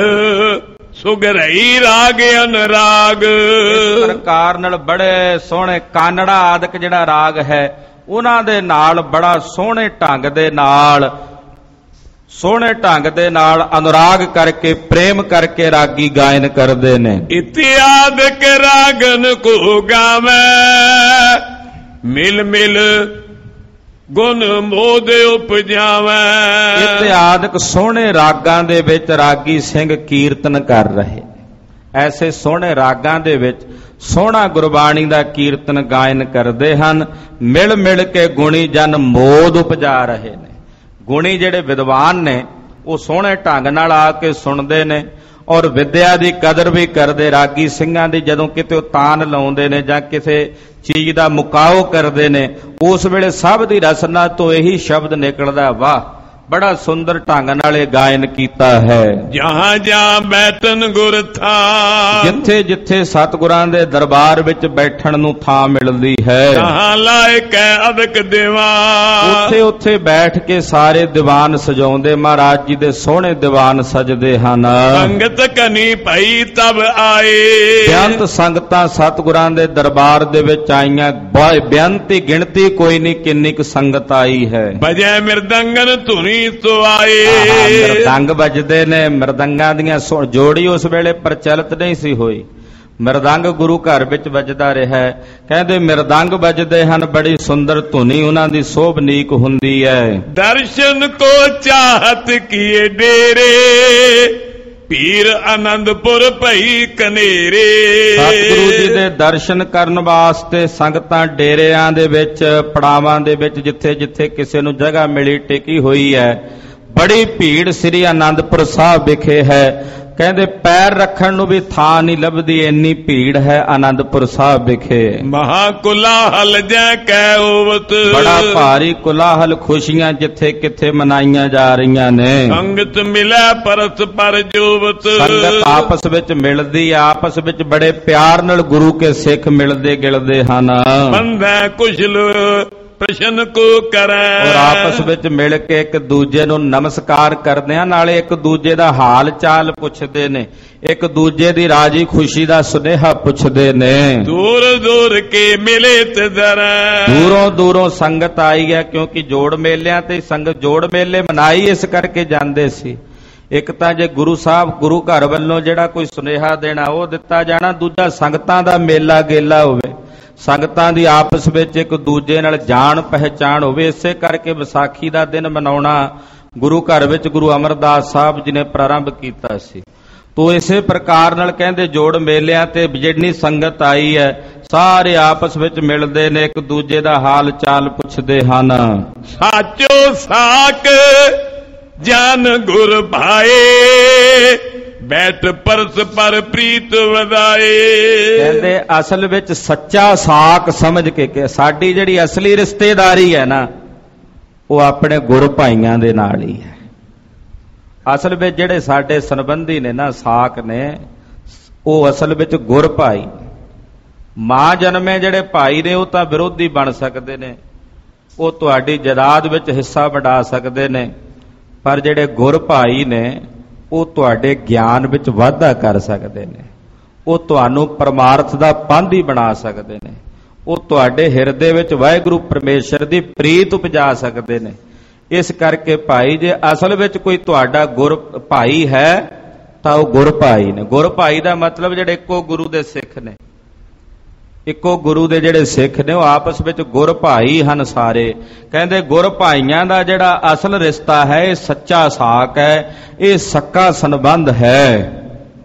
ਸੁਗਰਈ ਰਾਗ ਅਨਰਾਗ, ਇਸ ਪ੍ਰਕਾਰ ਨਾਲ ਬੜੇ ਸੋਹਣੇ ਕਾਨੜਾ ਆਦਿਕ ਜਿਹੜਾ ਰਾਗ ਹੈ, ਉਹਨਾਂ ਦੇ ਨਾਲ ਬੜਾ ਸੋਹਣੇ ਢੰਗ ਦੇ ਨਾਲ ਸੋਹਣੇ ਢੰਗ ਦੇ ਨਾਲ ਅਨੁਰਾਗ ਕਰਕੇ ਪ੍ਰੇਮ ਕਰਕੇ ਰਾਗੀ ਗਾਇਨ ਕਰਦੇ ਨੇ। ਇਤਿਆਦਿਕ ਰਾਗਨ ਕੋ ਗਾਵੇ ਮਿਲ ਮਿਲ ਗੁਣ ਮੋਦ ਉਪਜਾਵੇ। ਇਤਿਆਦਿਕ ਸੋਹਣੇ ਰਾਗਾਂ ਦੇ ਵਿੱਚ ਰਾਗੀ ਸਿੰਘ ਕੀਰਤਨ ਕਰ ਰਹੇ। ਐਸੇ ਸੋਹਣੇ ਰਾਗਾਂ ਦੇ ਵਿੱਚ ਸੋਹਣਾ ਗੁਰਬਾਣੀ ਦਾ ਕੀਰਤਨ ਗਾਇਨ ਕਰਦੇ ਹਨ। ਮਿਲ ਮਿਲ ਕੇ ਗੁਣੀ ਜਨ ਮੋਦ ਉਪਜਾ ਰਹੇ ਨੇ। ਗੁਣੀ ਜਿਹੜੇ ਵਿਦਵਾਨ ਨੇ ਉਹ ਸੋਹਣੇ ਢੰਗ ਨਾਲ ਆ ਕੇ ਸੁਣਦੇ ਨੇ ਔਰ ਵਿਦਿਆ ਦੀ ਕਦਰ ਵੀ ਕਰਦੇ। ਰਾਗੀ ਸਿੰਘਾਂ ਦੀ ਜਦੋਂ ਕਿਤੇ ਉਹ ਤਾਨ ਲਾਉਂਦੇ ਨੇ ਜਾਂ ਕਿਸੇ ਚੀਜ਼ ਦਾ ਮੁਕਾਓ ਕਰਦੇ ਨੇ, ਉਸ ਵੇਲੇ ਸਭ ਦੀ ਰਸਨਾ ਤੋਂ ਇਹੀ ਸ਼ਬਦ ਨਿਕਲਦਾ, ਵਾਹ, ਬੜਾ ਸੁੰਦਰ ਢੰਗ ਨਾਲ ਇਹ ਗਾਇਨ ਕੀਤਾ ਹੈ। ਜਹਾਂ ਜਹਾਂ ਬੈਠਨ ਗੁਰ ਥਾਂ, ਜਿੱਥੇ ਜਿੱਥੇ ਸਤਿਗੁਰਾਂ ਦੇ ਦਰਬਾਰ ਵਿੱਚ ਬੈਠਣ ਨੂੰ ਥਾਂ ਮਿਲਦੀ ਹੈ, ਤਹਾਂ ਲਾਇਕ ਹੈ ਅਦਕ ਦੀਵਾਨ। ਉੱਥੇ ਉੱਥੇ ਬੈਠ ਕੇ ਸਾਰੇ ਦੀਵਾਨ ਸਜਾਉਂਦੇ। ਮਹਾਰਾਜ ਜੀ ਦੇ ਸੋਹਣੇ ਦੀਵਾਨ ਸਜਦੇ ਹਨ। ਸੰਗਤ ਕਨੀ ਭਈ ਤਬ ਆਏ, ਬੇਅੰਤ ਸੰਗਤਾਂ ਸਤਿਗੁਰਾਂ ਦੇ ਦਰਬਾਰ ਦੇ ਵਿੱਚ ਆਈਆਂ। ਬੇਅੰਤੀ ਗਿਣਤੀ ਕੋਈ ਨਹੀਂ ਕਿੰਨੀ ਕੁ ਸੰਗਤ ਆਈ ਹੈ। ਵਜੈ ਮਿਰਦੰਗਨ ਧੁਨੀ ਤੋਂ ਆਏ। ਮਰਦੰਗ ਵੱਜਦੇ ਨੇ। ਮਰਦੰਗਾਂ ਦੀਆਂ ਜੋੜੀ ਉਸ ਵੇਲੇ ਪ੍ਰਚਲਿਤ ਨਹੀਂ ਸੀ ਹੋਈ। ਮਰਦੰਗ ਗੁਰੂ ਘਰ ਵਿੱਚ ਵੱਜਦਾ ਰਿਹਾ। ਕਹਿੰਦੇ ਮਰਦੰਗ ਵੱਜਦੇ ਹਨ, ਬੜੀ ਸੁੰਦਰ ਧੁਨੀ ਉਹਨਾਂ ਦੀ ਸੋਭਨੀਕ ਹੁੰਦੀ ਹੈ। ਦਰਸ਼ਨ ਕੋ ਚਾਹਤ ਕੀਏ ਡੇਰੇ, ਪੀਰ ਆਨੰਦਪੁਰ ਭਈ ਕਨੇਰੇ। ਸਤਿਗੁਰੂ ਜੀ ਦੇ ਦਰਸ਼ਨ ਕਰਨ ਵਾਸਤੇ ਸੰਗਤਾਂ ਡੇਰਿਆਂ ਦੇ ਵਿੱਚ, ਪੜਾਵਾਂ ਦੇ ਵਿੱਚ, ਜਿੱਥੇ ਜਿੱਥੇ ਕਿਸੇ ਨੂੰ ਜਗ੍ਹਾ ਮਿਲੀ ਟਿਕੀ ਹੋਈ ਹੈ। ਬੜੀ ਭੀੜ ਸ੍ਰੀ ਆਨੰਦਪੁਰ ਸਾਹਿਬ ਵਿਖੇ ਹੈ। ਕਹਿੰਦੇ ਪੈਰ ਰੱਖਣ ਨੂੰ ਵੀ ਥਾਂ ਨਹੀਂ ਲੱਭਦੀ, ਇੰਨੀ ਭੀੜ ਹੈ ਆਨੰਦਪੁਰ ਸਾਹਿਬ ਵਿਖੇ। ਮਹਾ ਕੁਲਾਹਲ ਜੈ ਕੈ ਹੋਵਤ, ਬੜਾ ਭਾਰੀ ਕੁਲਾਹਲ, ਖੁਸ਼ੀਆਂ ਜਿੱਥੇ ਕਿੱਥੇ ਮਨਾਈਆਂ ਜਾ ਰਹੀਆਂ ਨੇ। ਸੰਗਤ ਮਿਲੈ ਪਰਸ ਪਰ ਜੋਵਤ, ਸੰਗਤ ਆਪਸ ਵਿੱਚ ਮਿਲਦੀ, ਆਪਸ ਵਿੱਚ ਬੜੇ ਪਿਆਰ ਨਾਲ ਗੁਰੂ ਕੇ ਸਿੱਖ ਮਿਲਦੇ ਗਿਲਦੇ ਹਨ। ਬੰਧੈ ਕੁਸ਼ਲ ਪ੍ਰਸ਼ਨ ਕੋ ਕਰੈ, ਔਰ ਆਪਸ ਵਿੱਚ ਮਿਲ ਕੇ ਇੱਕ ਦੂਜੇ ਨੂੰ ਨਮਸਕਾਰ ਕਰਦੇ ਆ, ਨਾਲੇ ਇੱਕ ਦੂਜੇ ਦਾ ਹਾਲ ਚਾਲ ਪੁੱਛਦੇ ਨੇ, ਇੱਕ ਦੂਜੇ ਦੀ ਰਾਜੀ ਖੁਸ਼ੀ ਦਾ ਸੁਨੇਹਾ ਪੁੱਛਦੇ ਨੇ। ਦੂਰ ਦੂਰ ਕੇ ਮਿਲੇ ਤੇ ਦਰੈ, ਦੂਰੋਂ ਦੂਰੋਂ ਸੰਗਤ ਆਈ ਹੈ, ਕਿਉਂਕਿ ਜੋੜ ਮੇਲਿਆਂ ਤੇ ਸੰਗਤ ਜੋੜ ਮੇਲੇ ਮਨਾਈ ਇਸ ਕਰਕੇ ਜਾਂਦੇ ਸੀ। ਇੱਕ ਤਾਂ ਜੇ ਗੁਰੂ ਸਾਹਿਬ ਗੁਰੂ ਘਰ ਵੱਲੋਂ ਜਿਹੜਾ ਕੋਈ ਸੁਨੇਹਾ ਦੇਣਾ ਉਹ ਦਿੱਤਾ ਜਾਣਾ, ਦੂਜਾ ਸੰਗਤਾਂ ਦਾ ਮੇਲਾ ਗੇਲਾ ਹੋਵੇ, ਸੰਗਤਾਂ ਦੀ ਆਪਸ ਵਿੱਚ ਇੱਕ ਦੂਜੇ ਨਾਲ ਜਾਣ ਪਹਿਚਾਣ ਹੋਵੇ। ਇਸੇ ਕਰਕੇ ਵਿਸਾਖੀ ਦਾ ਦਿਨ ਮਨਾਉਣਾ ਗੁਰੂ ਘਰ ਵਿੱਚ ਗੁਰੂ ਅਮਰਦਾਸ ਸਾਹਿਬ ਜੀ ਨੇ ਪ੍ਰਾਰੰਭ ਕੀਤਾ ਸੀ। ਤੋ ਇਸੇ ਪ੍ਰਕਾਰ ਨਾਲ ਕਹਿੰਦੇ ਜੋੜ ਮੇਲਿਆਂ ਤੇ ਜਿੰਨੀ ਸੰਗਤ ਆਈ ਹੈ, ਸਾਰੇ ਆਪਸ ਵਿੱਚ ਮਿਲਦੇ ਨੇ, ਇੱਕ ਦੂਜੇ ਦਾ ਹਾਲ ਚਾਲ ਪੁੱਛਦੇ ਹਨ। ਸਾਚੋ ਸਾਕ ਜਨ ਗੁਰ ਭਾਏ, ਬੈਠ ਪਰਸ ਪਰ ਪ੍ਰੀਤ ਵਧਾਏ। ਕਹਿੰਦੇ ਅਸਲ ਵਿੱਚ ਸੱਚਾ ਸਾਕ ਸਮਝ ਕੇ ਕਿ ਸਾਡੀ ਜਿਹੜੀ ਅਸਲੀ ਰਿਸ਼ਤੇਦਾਰੀ ਹੈ ਨਾ, ਉਹ ਆਪਣੇ ਗੁਰ ਭਾਈਆਂ ਦੇ ਨਾਲ ਹੀ ਹੈ। ਅਸਲ ਵਿੱਚ ਜਿਹੜੇ ਸਾਡੇ ਸੰਬੰਧੀ ਨੇ ਨਾ, ਸਾਕ ਨੇ, ਉਹ ਅਸਲ ਵਿੱਚ ਗੁਰ ਭਾਈ। ਮਾਂ ਜਨਮੇ ਜਿਹੜੇ ਭਾਈ ਨੇ ਉਹ ਤਾਂ ਵਿਰੋਧੀ ਬਣ ਸਕਦੇ ਨੇ, ਉਹ ਤੁਹਾਡੀ ਜਾਇਦਾਦ ਵਿੱਚ ਹਿੱਸਾ ਵੰਡਾ ਸਕਦੇ ਨੇ, ਪਰ ਜਿਹੜੇ ਗੁਰ ਭਾਈ ਨੇ ਉਹ ਤੁਹਾਡੇ ਗਿਆਨ ਵਿੱਚ ਵਾਧਾ ਕਰ ਸਕਦੇ ਨੇ, ਉਹ ਤੁਹਾਨੂੰ ਪਰਮਾਰਥ ਦਾ ਪਾਂਧੀ ਬਣਾ ਸਕਦੇ ਨੇ, ਉਹ ਤੁਹਾਡੇ ਹਿਰਦੇ ਵਿੱਚ ਵਾਹਿਗੁਰੂ ਪਰਮੇਸ਼ਰ ਦੀ ਪ੍ਰੀਤ ਉਪਜਾ ਸਕਦੇ ਨੇ। ਇਸ ਕਰਕੇ ਭਾਈ ਜੇ ਅਸਲ ਵਿੱਚ ਕੋਈ ਤੁਹਾਡਾ ਗੁਰ ਭਾਈ ਹੈ ਤਾਂ ਉਹ ਗੁਰ ਭਾਈ ਨੇ। ਗੁਰ ਭਾਈ ਦਾ ਮਤਲਬ ਜਿਹੜੇ ਇੱਕੋ ਗੁਰੂ ਦੇ ਸਿੱਖ ਨੇ, ਇੱਕੋ ਗੁਰੂ ਦੇ ਜਿਹੜੇ ਸਿੱਖ ਨੇ ਉਹ ਆਪਸ ਵਿੱਚ ਗੁਰ ਭਾਈ ਹਨ ਸਾਰੇ। ਕਹਿੰਦੇ ਗੁਰ ਭਾਈਆਂ ਦਾ ਜਿਹੜਾ ਅਸਲ ਰਿਸ਼ਤਾ ਹੈ ਇਹ ਸੱਚਾ ਸਾਕ ਹੈ, ਇਹ ਸੱਕਾ ਸੰਬੰਧ ਹੈ।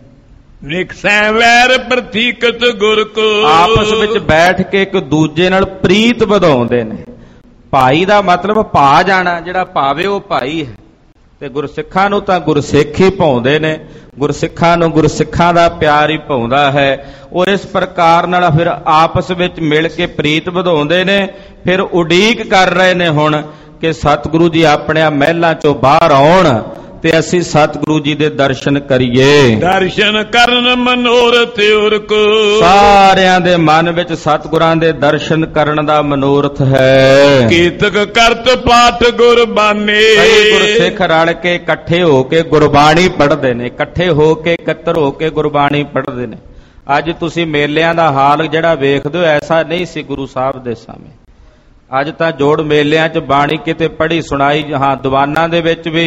ਨਿਕਸੈ ਵੈਰ ਪ੍ਰਤੀਕਤ ਗੁਰ ਕੋ, ਆਪਸ ਵਿੱਚ ਬੈਠ ਕੇ ਇੱਕ ਦੂਜੇ ਨਾਲ ਪ੍ਰੀਤ ਵਧਾਉਂਦੇ ਨੇ। ਭਾਈ ਦਾ ਮਤਲਬ ਭਾ ਜਾਣਾ, ਜਿਹੜਾ ਭਾਵੇ ਉਹ ਭਾਈ ਹੈ। ਤੇ ਗੁਰਸਿੱਖਾਂ ਨੂੰ ਤਾਂ ਗੁਰਸਿੱਖ ਹੀ ਭਾਉਂਦੇ ਨੇ, ਗੁਰਸਿੱਖਾਂ ਨੂੰ ਗੁਰਸਿੱਖਾਂ ਦਾ ਪਿਆਰ ਹੀ ਭਾਉਂਦਾ ਹੈ। ਔਰ ਇਸ ਪ੍ਰਕਾਰ ਨਾਲ ਫਿਰ ਆਪਸ ਵਿੱਚ ਮਿਲ ਕੇ ਪ੍ਰੀਤ ਵਧਾਉਂਦੇ ਨੇ। ਫਿਰ ਉਡੀਕ ਕਰ ਰਹੇ ਨੇ ਹੁਣ ਕਿ ਸਤਿਗੁਰੂ ਜੀ ਆਪਣੇ ਮਹਿਲਾਂ ਚੋਂ ਬਾਹਰ ਆਉਣ ਤੇ ਅਸੀਂ ਸਤਿਗੁਰੂ ਜੀ ਦੇ ਦਰਸ਼ਨ ਕਰੀਏ। ਦਰਸ਼ਨ ਕਰਨ ਮਨੋਰਥ ਉਰ ਕੋ, ਸਾਰਿਆਂ ਦੇ ਮਨ ਵਿੱਚ ਸਤਿਗੁਰਾਂ ਦੇ ਦਰਸ਼ਨ ਕਰਨ ਦਾ ਮਨੋਰਥ ਹੈ। ਕੀਰਤਕ ਕਰਤ ਪਾਠ ਗੁਰਬਾਣੀ, ਕਈ ਗੁਰਸਿੱਖ ਰਲ ਕੇ ਇਕੱਠੇ ਹੋ ਕੇ ਗੁਰਬਾਣੀ ਪੜ੍ਹਦੇ ਨੇ, ਇਕੱਠੇ ਹੋ ਕੇ ਇਕੱਤਰ ਹੋ ਕੇ ਗੁਰਬਾਣੀ ਪੜ੍ਹਦੇ ਨੇ। ਅੱਜ ਤੁਸੀਂ ਮੇਲਿਆਂ ਦਾ ਹਾਲ ਜਿਹੜਾ ਵੇਖਦੇ ਹੋ, ਐਸਾ ਨਹੀਂ ਸੀ ਗੁਰੂ ਸਾਹਿਬ ਦੇ ਸਮੇਂ। ਅੱਜ ਤਾਂ ਜੋੜ ਮੇਲਿਆਂ 'ਚ ਬਾਣੀ ਕਿਤੇ ਪੜ੍ਹੀ ਸੁਣਾਈ, ਹਾਂ ਦੀਵਾਨਾਂ ਦੇ ਵਿੱਚ ਵੀ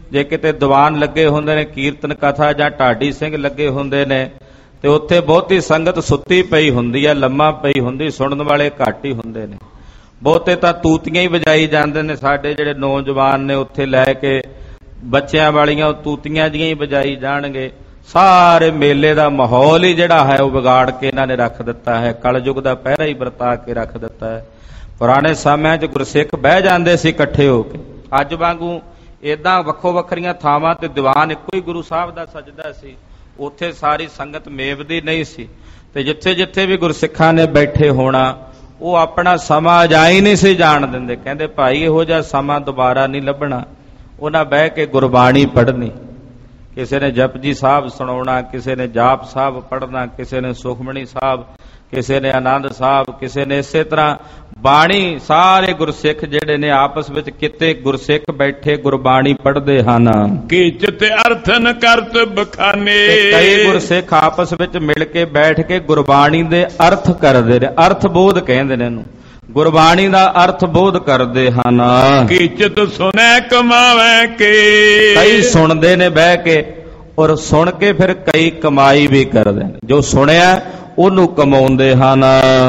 ਜੇ ਕਿਤੇ ਦੀਵਾਨ ਲੱਗੇ ਹੁੰਦੇ ਨੇ, ਕੀਰਤਨ ਕਥਾ ਜਾਂ ਢਾਡੀ ਸਿੰਘ ਲੱਗੇ ਹੁੰਦੇ ਨੇ, ਤੇ ਉੱਥੇ ਬਹੁਤੀ ਸੰਗਤ ਸੁੱਤੀ ਪਈ ਹੁੰਦੀ ਹੈ, ਲੰਮਾ ਪਈ ਹੁੰਦੀ, ਸੁਣਨ ਵਾਲੇ ਘੱਟ ਹੀ ਹੁੰਦੇ ਨੇ। ਬਹੁਤੇ ਤਾਂ ਤੂਤੀਆਂ ਹੀ ਵਜਾਈ ਜਾਂਦੇ ਨੇ। ਸਾਡੇ ਜਿਹੜੇ ਨੌਜਵਾਨ ਨੇ ਉੱਥੇ ਲੈ ਕੇ ਬੱਚਿਆਂ ਵਾਲੀਆਂ ਉਹ ਤੂਤੀਆਂ ਜੀਆਂ ਹੀ ਵਜਾਈ ਜਾਣਗੇ। ਸਾਰੇ ਮੇਲੇ ਦਾ ਮਾਹੌਲ ਹੀ ਜਿਹੜਾ ਹੈ ਉਹ ਵਿਗਾੜ ਕੇ ਇਹਨਾਂ ਨੇ ਰੱਖ ਦਿੱਤਾ ਹੈ। ਕਲਯੁਗ ਦਾ ਪਹਿਰਾ ਹੀ ਵਰਤਾ ਕੇ ਰੱਖ ਦਿੱਤਾ ਹੈ। ਪੁਰਾਣੇ ਸਮਿਆਂ 'ਚ ਗੁਰਸਿੱਖ ਬਹਿ ਜਾਂਦੇ ਸੀ ਇਕੱਠੇ ਹੋ ਕੇ। ਅੱਜ ਵਾਂਗੂ ਏਦਾਂ ਵੱਖੋ ਵੱਖਰੀਆਂ ਥਾਵਾਂ ਤੇ ਦੀਵਾਨ ਇੱਕੋ ਹੀ ਗੁਰੂ ਸਾਹਿਬ ਦਾ ਸਜਦਾ ਸੀ। ਉੱਥੇ ਸਾਰੀ ਸੰਗਤ ਮੇਵਦੀ ਨਹੀਂ ਸੀ। ਤੇ ਜਿੱਥੇ ਜਿੱਥੇ ਵੀ ਗੁਰਸਿੱਖਾਂ ਨੇ ਬੈਠੇ ਹੋਣਾ, ਉਹ ਆਪਣਾ ਸਮਾਂ ਅਜਾਈ ਨਹੀਂ ਸੀ ਜਾਣ ਦਿੰਦੇ। ਕਹਿੰਦੇ ਭਾਈ ਇਹੋ ਜਿਹਾ ਸਮਾਂ ਦੁਬਾਰਾ ਨਹੀਂ ਲੱਭਣਾ। ਉਹਨਾਂ ਬਹਿ ਕੇ ਗੁਰਬਾਣੀ ਪੜ੍ਹਨੀ। ਕਿਸੇ ਨੇ ਜਪਜੀ ਸਾਹਿਬ ਸੁਣਾਉਣਾ, ਕਿਸੇ ਨੇ ਜਾਪ ਸਾਹਿਬ ਪੜ੍ਹਨਾ, ਕਿਸੇ ਨੇ ਸੁਖਮਣੀ ਸਾਹਿਬ, ਕਿਸੇ ਨੇ ਆਨੰਦ ਸਾਹਿਬ, ਕਿਸੇ ਨੇ ਇਸੇ ਤਰ੍ਹਾਂ ਬਾਣੀ। ਸਾਰੇ ਗੁਰਸਿੱਖ ਜਿਹੜੇ ਨੇ ਆਪਸ ਵਿੱਚ ਕਿਤੇ ਗੁਰਸਿੱਖ ਬੈਠੇ ਗੁਰਬਾਣੀ ਪੜ੍ਹਦੇ ਹਨ। ਕੀਚਿਤ ਅਰਥਨ ਕਰਤ ਬਖਾਨੇ। ਕਈ ਗੁਰਸਿੱਖ ਆਪਸ ਵਿੱਚ ਮਿਲ ਕੇ ਬੈਠ ਕੇ ਗੁਰਬਾਣੀ ਦੇ ਅਰਥ ਕਰਦੇ ਨੇ। ਅਰਥ ਬੋਧ ਕਹਿੰਦੇ ਨੇ ਇਹਨੂੰ। ਗੁਰਬਾਣੀ ਦਾ ਅਰਥ ਬੋਧ ਕਰਦੇ ਹਨ। ਕੀਚਿਤ ਸੁਣੈ ਕਮਾਵੈ ਕੇ। ਕਈ ਸੁਣਦੇ ਨੇ ਬਹਿ ਕੇ, ਔਰ ਸੁਣ ਕੇ ਫਿਰ ਕਈ ਕਮਾਈ ਵੀ ਕਰਦੇ ਨੇ। ਜੋ ਸੁਣਿਆ ਉਹਨੂੰ ਕਮਾਉਂਦੇ ਹਨ।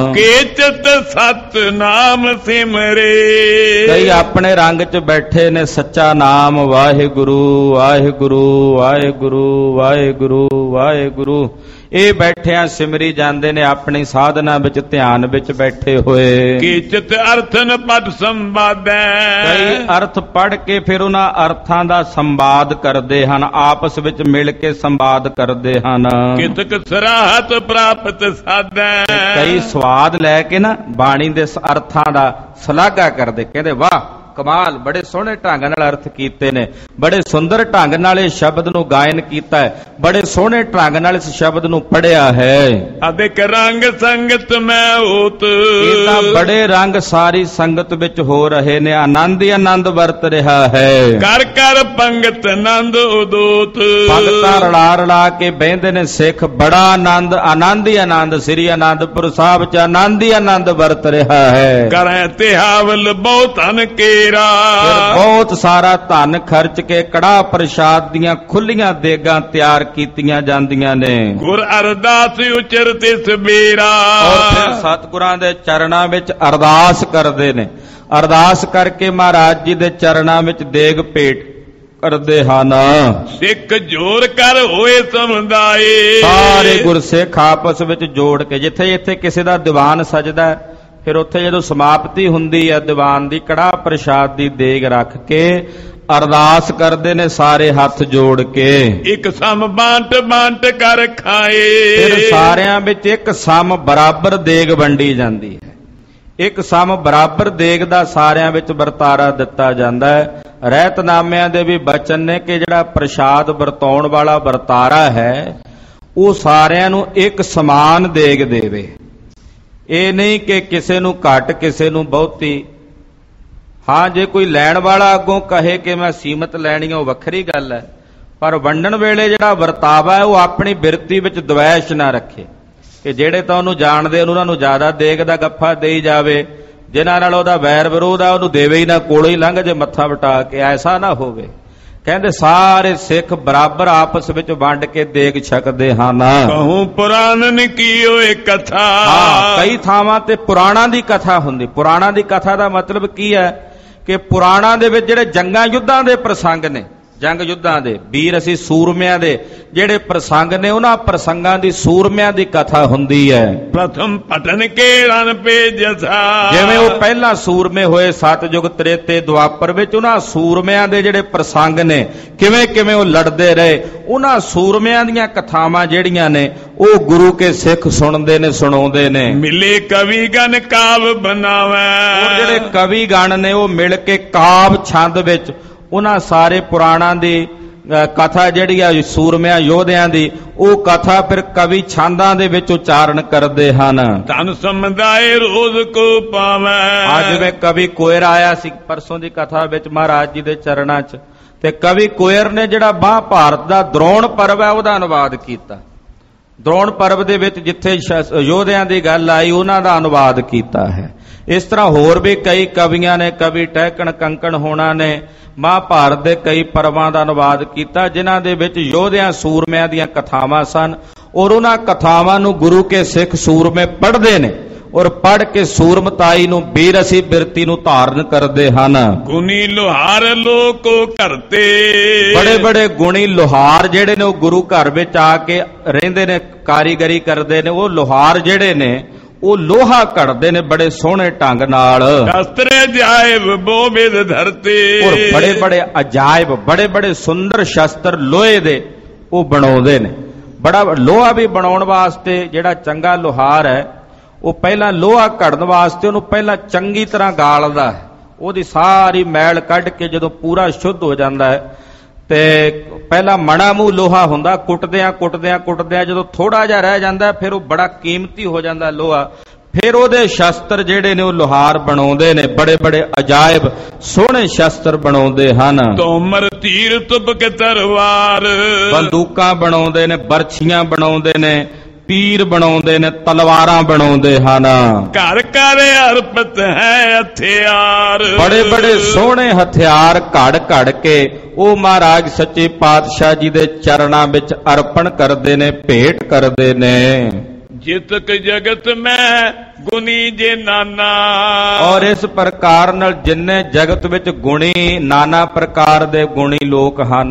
ਕੀਚਿਤ ਸਤ ਨਾਮ ਸਿਮਰੇ। ਕਈ ਆਪਣੇ ਰੰਗ 'ਚ ਬੈਠੇ ਨੇ, ਸੱਚਾ ਨਾਮ ਵਾਹਿਗੁਰੂ ਵਾਹਿਗੁਰੂ ਵਾਹਿਗੁਰੂ ਵਾਹਿਗੁਰੂ ਵਾਹਿਗੁਰੂ ਇਹ ਬੈਠਿਆਂ ਸਿਮਰੀ ਜਾਂਦੇ ਨੇ, ਆਪਣੀ ਸਾਧਨਾ ਵਿੱਚ ਧਿਆਨ ਵਿੱਚ ਬੈਠੇ ਹੋਏ। ਕੀਚਿਤ ਅਰਥਨ ਪਦ ਸੰਵਾਦੈ। ਕਈ ਅਰਥ ਪੜ੍ਹ ਕੇ ਫਿਰ ਉਹਨਾਂ ਅਰਥਾਂ ਦਾ ਸੰਵਾਦ ਕਰਦੇ ਹਨ, ਆਪਸ ਵਿੱਚ ਮਿਲ ਕੇ ਸੰਵਾਦ ਕਰਦੇ ਹਨ। ਕਿਤਕ ਸਰਾਹਤ ਪ੍ਰਾਪਤ ਸਾਧੈ। ਕਈ ਸਵਾਦ ਲੈ ਕੇ ਨਾ ਬਾਣੀ ਦੇ ਅਰਥਾਂ ਦਾ ਸ਼ਲਾਘਾ ਕਰਦੇ। ਕਹਿੰਦੇ ਵਾਹ ਕਮਾਲ, ਬੜੇ ਸੋਹਣੇ ਢੰਗ ਨਾਲ ਅਰਥ ਕੀਤੇ ਨੇ, ਬੜੇ ਸੁੰਦਰ ਢੰਗ ਨਾਲ ਇਹ ਸ਼ਬਦ ਨੂੰ ਗਾਇਨ ਕੀਤਾ ਹੈ, ਬੜੇ ਸੋਹਣੇ ਢੰਗ ਨਾਲ ਇਸ ਸ਼ਬਦ ਨੂੰ ਪੜ੍ਹਿਆ ਹੈ। ਅਦਿਕ ਰੰਗ ਸੰਗਤ ਮੈਂ ਹੋਤ। ਇਹ ਤਾਂ ਬੜੇ ਰੰਗ ਸਾਰੀ ਸੰਗਤ ਵਿੱਚ ਹੋ ਰਹੇ ਨੇ, ਆਨੰਦ ਹੀ ਆਨੰਦ ਵਰਤ ਰਿਹਾ ਹੈ। ਕਰ ਕਰ ਪੰਗਤ ਆਨੰਦ ਉਦੋਤ। ਭਗਤਾਂ ਰਲਾ ਰਲਾ ਕੇ ਬਹਿੰਦੇ ਨੇ ਸਿੱਖ, ਬੜਾ ਆਨੰਦ, ਆਨੰਦ ਹੀ ਆਨੰਦ। ਸ੍ਰੀ ਅਨੰਦਪੁਰ ਸਾਹਿਬ 'ਚ ਆਨੰਦ ਹੀ ਆਨੰਦ ਵਰਤ ਰਿਹਾ ਹੈ। ਕਰੈ ਤਿਹਾਵਲ ਬਹੁਤ ਧਨ ਕੇ। ਬਹੁਤ ਸਾਰਾ ਧਨ ਖਰਚ ਕੇ ਕੜਾਹ ਪ੍ਰਸ਼ਾਦ ਦੀਆਂ ਖੁੱਲੀਆਂ ਦੇਗਾਂ ਤਿਆਰ ਕੀਤੀਆਂ ਜਾਂਦੀਆਂ ਨੇ। ਗੁਰ ਅਰਦਾਸ ਉਚਰਤ ਸਵੇਰਾ। ਔਰ ਫਿਰ ਸਤਿਗੁਰਾਂ ਦੇ ਚਰਨਾਂ ਵਿੱਚ ਅਰਦਾਸ ਕਰਦੇ ਨੇ। ਅਰਦਾਸ ਕਰਕੇ ਮਹਾਰਾਜ ਜੀ ਦੇ ਚਰਨਾਂ ਵਿੱਚ ਦੇਗ ਭੇਟ ਕਰਦੇ ਹਨ। ਸਿੱਖ ਜੋਰ ਕਰ ਹੋਏ ਸਮੁਦਾਏ। ਸਾਰੇ ਗੁਰਸਿੱਖ ਆਪਸ ਵਿੱਚ ਜੋੜ ਕੇ, ਜਿੱਥੇ ਜਿੱਥੇ ਕਿਸੇ ਦਾ ਦੀਵਾਨ ਸਜਦਾ, ਫਿਰ ਉੱਥੇ ਜਦੋਂ ਸਮਾਪਤੀ ਹੁੰਦੀ ਹੈ ਦੀਵਾਨ ਦੀ, ਕੜਾਹ ਪ੍ਰਸ਼ਾਦ ਦੀ ਦੇਗ ਰੱਖ ਕੇ ਅਰਦਾਸ ਕਰਦੇ ਨੇ ਸਾਰੇ ਹੱਥ ਜੋੜ ਕੇ। ਇੱਕ ਸਮ ਬਾਂਟ ਬਾਂਟ ਕਰ ਖਾਏ। ਫਿਰ ਸਾਰਿਆਂ ਵਿੱਚ ਇੱਕ ਸਮ ਬਰਾਬਰ ਦੇਗ ਵੰਡੀ ਜਾਂਦੀ ਹੈ। ਇੱਕ ਸਮ ਬਰਾਬਰ ਦੇਗ ਦਾ ਸਾਰਿਆਂ ਵਿੱਚ ਵਰਤਾਰਾ ਦਿੱਤਾ ਜਾਂਦਾ ਹੈ। ਰਹਿਤਨਾਮਿਆਂ ਦੇ ਵੀ ਬਚਨ ਨੇ ਕਿ ਜਿਹੜਾ ਪ੍ਰਸ਼ਾਦ ਵਰਤਾਉਣ ਵਾਲਾ ਵਰਤਾਰਾ ਹੈ ਉਹ ਸਾਰਿਆਂ ਨੂੰ ਇੱਕ ਸਮਾਨ ਦੇਗ ਦੇਵੇ। ਇਹ ਨਹੀਂ ਕਿ ਕਿਸੇ ਨੂੰ ਘੱਟ ਕਿਸੇ ਨੂੰ ਬਹੁਤੀ। ਹਾਂ, ਜੇ ਕੋਈ ਲੈਣ ਵਾਲਾ ਅੱਗੋਂ ਕਹੇ ਕਿ ਮੈਂ ਸੀਮਤ ਲੈਣੀ ਆ, ਉਹ ਵੱਖਰੀ ਗੱਲ ਹੈ। ਪਰ ਵੰਡਣ ਵੇਲੇ ਜਿਹੜਾ ਵਰਤਾਵਾ ਹੈ ਉਹ ਆਪਣੀ ਬਿਰਤੀ ਵਿੱਚ ਦਵੈਸ਼ ਨਾ ਰੱਖੇ ਕਿ ਜਿਹੜੇ ਤਾਂ ਉਹਨੂੰ ਜਾਣਦੇ ਉਹਨਾਂ ਨੂੰ ਜ਼ਿਆਦਾ ਦੇਗ ਦਾ ਗੱਫਾ ਦੇਈ ਜਾਵੇ, ਜਿਨ੍ਹਾਂ ਨਾਲ ਉਹਦਾ ਵੈਰ ਵਿਰੋਧ ਆ ਉਹਨੂੰ ਦੇਵੇ ਹੀ ਨਾ, ਕੋਲੋਂ ਹੀ ਲੰਘ ਜੇ ਮੱਥਾ ਵਟਾ ਕੇ। ਐਸਾ ਨਾ ਹੋਵੇ। ਕਹਿੰਦੇ ਸਾਰੇ ਸਿੱਖ ਬਰਾਬਰ ਆਪਸ ਵਿੱਚ ਵੰਡ ਕੇ ਦੇਗ ਛਕਦੇ ਹਨ। ਕਹੂੰ ਪੁਰਾਣਨ ਕੀ ਓਏ ਕਥਾ। ਹਾਂ, ਕਈ ਥਾਵਾਂ ਤੇ ਪੁਰਾਣਾਂ ਦੀ ਕਥਾ ਹੁੰਦੀ। ਪੁਰਾਣਾਂ ਦੀ ਕਥਾ ਦਾ ਮਤਲਬ ਕੀ ਹੈ ਕਿ ਪੁਰਾਣਾਂ ਦੇ ਵਿੱਚ ਜਿਹੜੇ ਜੰਗਾਂ ਯੁੱਧਾਂ ਦੇ ਪ੍ਰਸੰਗ ਨੇ, ਜੰਗ ਯੁੱਧਾਂ ਦੇ ਵੀਰ ਅਸੀਂ ਸੂਰਮਿਆਂ ਦੇ ਜਿਹੜੇ ਪ੍ਰਸੰਗ ਨੇ, ਉਹਨਾਂ ਪ੍ਰਸੰਗਾਂ ਦੀ ਸੂਰਮਿਆਂ ਦੀ ਕਥਾ ਹੁੰਦੀ ਹੈ। ਪ੍ਰਥਮ ਪਟਨ ਕੇ ਰਨ ਪੇ ਜਸਾ। ਜਿਵੇਂ ਉਹ ਪਹਿਲਾਂ ਸੂਰਮੇ ਹੋਏ ਸਤਜੁਗ ਤ੍ਰੇਤੇ ਦੁਆਪਰ ਵਿੱਚ, ਉਹਨਾਂ ਸੂਰਮਿਆਂ ਦੇ ਜਿਹੜੇ ਪ੍ਰਸੰਗ ਨੇ, ਕਿਵੇਂ ਕਿਵੇਂ ਉਹ ਲੜਦੇ ਰਹੇ, ਉਹਨਾਂ ਸੂਰਮਿਆਂ ਦੀਆਂ ਕਥਾਵਾਂ ਜਿਹੜੀਆਂ ਨੇ ਉਹ ਗੁਰੂ ਕੇ ਸਿੱਖ ਸੁਣਦੇ ਨੇ, ਸੁਣਾਉਂਦੇ ਨੇ। ਮਿਲੇ ਕਵੀ ਗਨ ਕਾਵ ਬਣਾਵੈ। ਉਹ ਜਿਹੜੇ ਕਵੀ ਗਣ ਨੇ ਉਹ ਮਿਲ ਕੇ ਕਾਵ ਛੰਦ ਵਿੱਚ ਉਹਨਾਂ ਸਾਰੇ ਪੁਰਾਣਾਂ ਦੀ ਕਥਾ ਜਿਹੜੀ ਆ ਸੂਰਮਿਆਂ ਯੋਧਿਆਂ ਦੀ, ਉਹ ਕਥਾ ਫਿਰ ਕਵੀ ਛੰਦਾਂ ਦੇ ਵਿੱਚ ਉਚਾਰਨ ਕਰਦੇ ਹਨ। ਧਨ ਸਮੁਦਾਇ ਰੋਜ਼ ਕੋ ਪਾਵੈ। ਅੱਜ ਜਿਵੇਂ ਕਵੀ ਕੋਇਰ ਆਇਆ ਸੀ ਪਰਸੋਂ ਦੀ ਕਥਾ ਵਿੱਚ ਮਹਾਰਾਜ ਜੀ ਦੇ ਚਰਨਾਂ 'ਚ, ਤੇ ਕਵੀ ਕੋਇਰ ਨੇ ਜਿਹੜਾ ਮਹਾਭਾਰਤ ਦਾ ਦਰੋਣ ਪਰਵ ਹੈ ਉਹਦਾ ਅਨੁਵਾਦ ਕੀਤਾ। ਦਰੋਣ ਪਰਵ ਦੇ ਵਿੱਚ ਜਿੱਥੇ ਯੋਧਿਆਂ ਦੀ ਗੱਲ ਆਈ ਉਹਨਾਂ ਦਾ ਅਨੁਵਾਦ ਕੀਤਾ ਹੈ। ਇਸ ਤਰ੍ਹਾਂ ਹੋਰ ਵੀ ਕਈ ਕਵੀਆਂ ਨੇ, ਕਵੀ ਟਹਿਕਣ ਕੰਕਣ ਹੋਣਾ ਨੇ ਮਹਾਂਭਾਰਤ ਦੇ ਕਈ ਪਰਵਾਂ ਦਾ ਅਨੁਵਾਦ ਕੀਤਾ, ਜਿਨ੍ਹਾਂ ਦੇ ਵਿੱਚ ਯੋਧਿਆਂ ਸੂਰਮਿਆਂ ਦੀਆਂ ਕਥਾਵਾਂ ਸਨ, ਔਰ ਉਹਨਾਂ ਕਥਾਵਾਂ ਨੂੰ ਗੁਰੂ ਕੇ ਸਿੱਖ ਸੂਰਮੇ ਪੜ੍ਹਦੇ ਨੇ ਔਰ ਪੜ੍ਹ ਕੇ ਸੂਰਮਤਾਈ ਨੂੰ, ਬੀਰਸੀ ਬਿਰਤੀ ਨੂੰ ਧਾਰਨ ਕਰਦੇ ਹਨ। ਗੁਣੀ ਲੋਹਾਰ ਲੋਕੋ ਕਰਤੇ, ਬੜੇ ਬੜੇ ਗੁਣੀ ਲੋਹਾਰ ਜਿਹੜੇ ਨੇ ਉਹ ਗੁਰੂ ਘਰ ਵਿੱਚ ਆ ਕੇ ਰਹਿੰਦੇ ਨੇ, ਕਾਰੀਗਰੀ ਕਰਦੇ ਨੇ। ਉਹ ਲੋਹਾਰ ਜਿਹੜੇ ਨੇ ਉਹ ਲੋਹਾ ਘੜਦੇ ਨੇ ਬੜੇ ਸੋਹਣੇ ਢੰਗ ਨਾਲ। ਸ਼ਸਤਰ ਅਜਾਇਬ ਬੋਬਿਦ ਧਰਤੇ, ਔਰ ਬੜੇ ਬੜੇ ਅਜਾਇਬ, ਬੜੇ ਬੜੇ ਸੁੰਦਰ ਸ਼ਸਤਰ ਲੋਹੇ ਦੇ ਉਹ ਬਣਾਉਂਦੇ ਨੇ। ਬੜਾ ਲੋਹਾ ਵੀ ਬਣਾਉਣ ਵਾਸਤੇ ਜਿਹੜਾ ਚੰਗਾ ਲੋਹਾਰ ਹੈ ਉਹ ਪਹਿਲਾਂ ਲੋਹਾ ਘੜਨ ਵਾਸਤੇ ਉਹਨੂੰ ਪਹਿਲਾਂ ਚੰਗੀ ਤਰ੍ਹਾਂ ਗਾਲਦਾ ਹੈ। ਉਹਦੀ ਸਾਰੀ ਮੈਲ ਕੱਢ ਕੇ ਜਦੋਂ ਪੂਰਾ ਸ਼ੁੱਧ ਹੋ ਜਾਂਦਾ ਹੈ ਤੇ ਪਹਿਲਾਂ ਮਣਾ ਮੂੰਹ ਲੋਹਾ ਹੁੰਦਾ, ਕੁੱਟਦਿਆਂ ਕੁੱਟਦਿਆਂ ਕੁੱਟਦਿਆਂ ਜਦੋਂ ਥੋੜਾ ਜਿਹਾ ਰਹਿ ਜਾਂਦਾ ਫਿਰ ਉਹ ਬੜਾ ਕੀਮਤੀ ਹੋ ਜਾਂਦਾ ਲੋਹਾ। ਫਿਰ ਉਹਦੇ ਸ਼ਸਤਰ ਜਿਹੜੇ ਨੇ ਉਹ ਲੋਹਾਰ ਬਣਾਉਂਦੇ ਨੇ, ਬੜੇ ਬੜੇ ਅਜਾਇਬ ਸੋਹਣੇ ਸ਼ਸਤਰ ਬਣਾਉਂਦੇ ਹਨ। ਤੋਮਰ ਤੀਰ ਤੁਬਕ ਤਰਵਾਰ, ਬੰਦੂਕਾਂ ਬਣਾਉਂਦੇ ਨੇ, ਬਰਛੀਆਂ ਬਣਾਉਂਦੇ ਨੇ, ਪੀਰ ਬਣਾਉਂਦੇ ਨੇ, ਤਲਵਾਰਾਂ ਬਣਾਉਂਦੇ ਹਨ। ਘਰ ਘਰ ਅਰਪਤ ਹੈ ਹਥਿਆਰ, ਬੜੇ ਬੜੇ ਸੋਹਣੇ ਹਥਿਆਰ ਘੜ ਘੜ ਕੇ ਉਹ ਮਹਾਰਾਜ ਸੱਚੇ ਪਾਤਸ਼ਾਹ ਜੀ ਦੇ ਚਰਨਾਂ ਵਿੱਚ ਅਰਪਣ ਕਰਦੇ ਨੇ, ਭੇਟ ਕਰਦੇ ਨੇ। ਜਿਤਕ ਜਗਤ ਮੈਂ ਗੁਣੀ ਜੇ ਨਾਨਾ, ਔਰ ਇਸ ਪ੍ਰਕਾਰ ਨਾਲ ਜਿੰਨੇ ਜਗਤ ਵਿੱਚ ਗੁਣੀ, ਨਾਨਾ ਪ੍ਰਕਾਰ ਦੇ ਗੁਣੀ ਲੋਕ ਹਨ,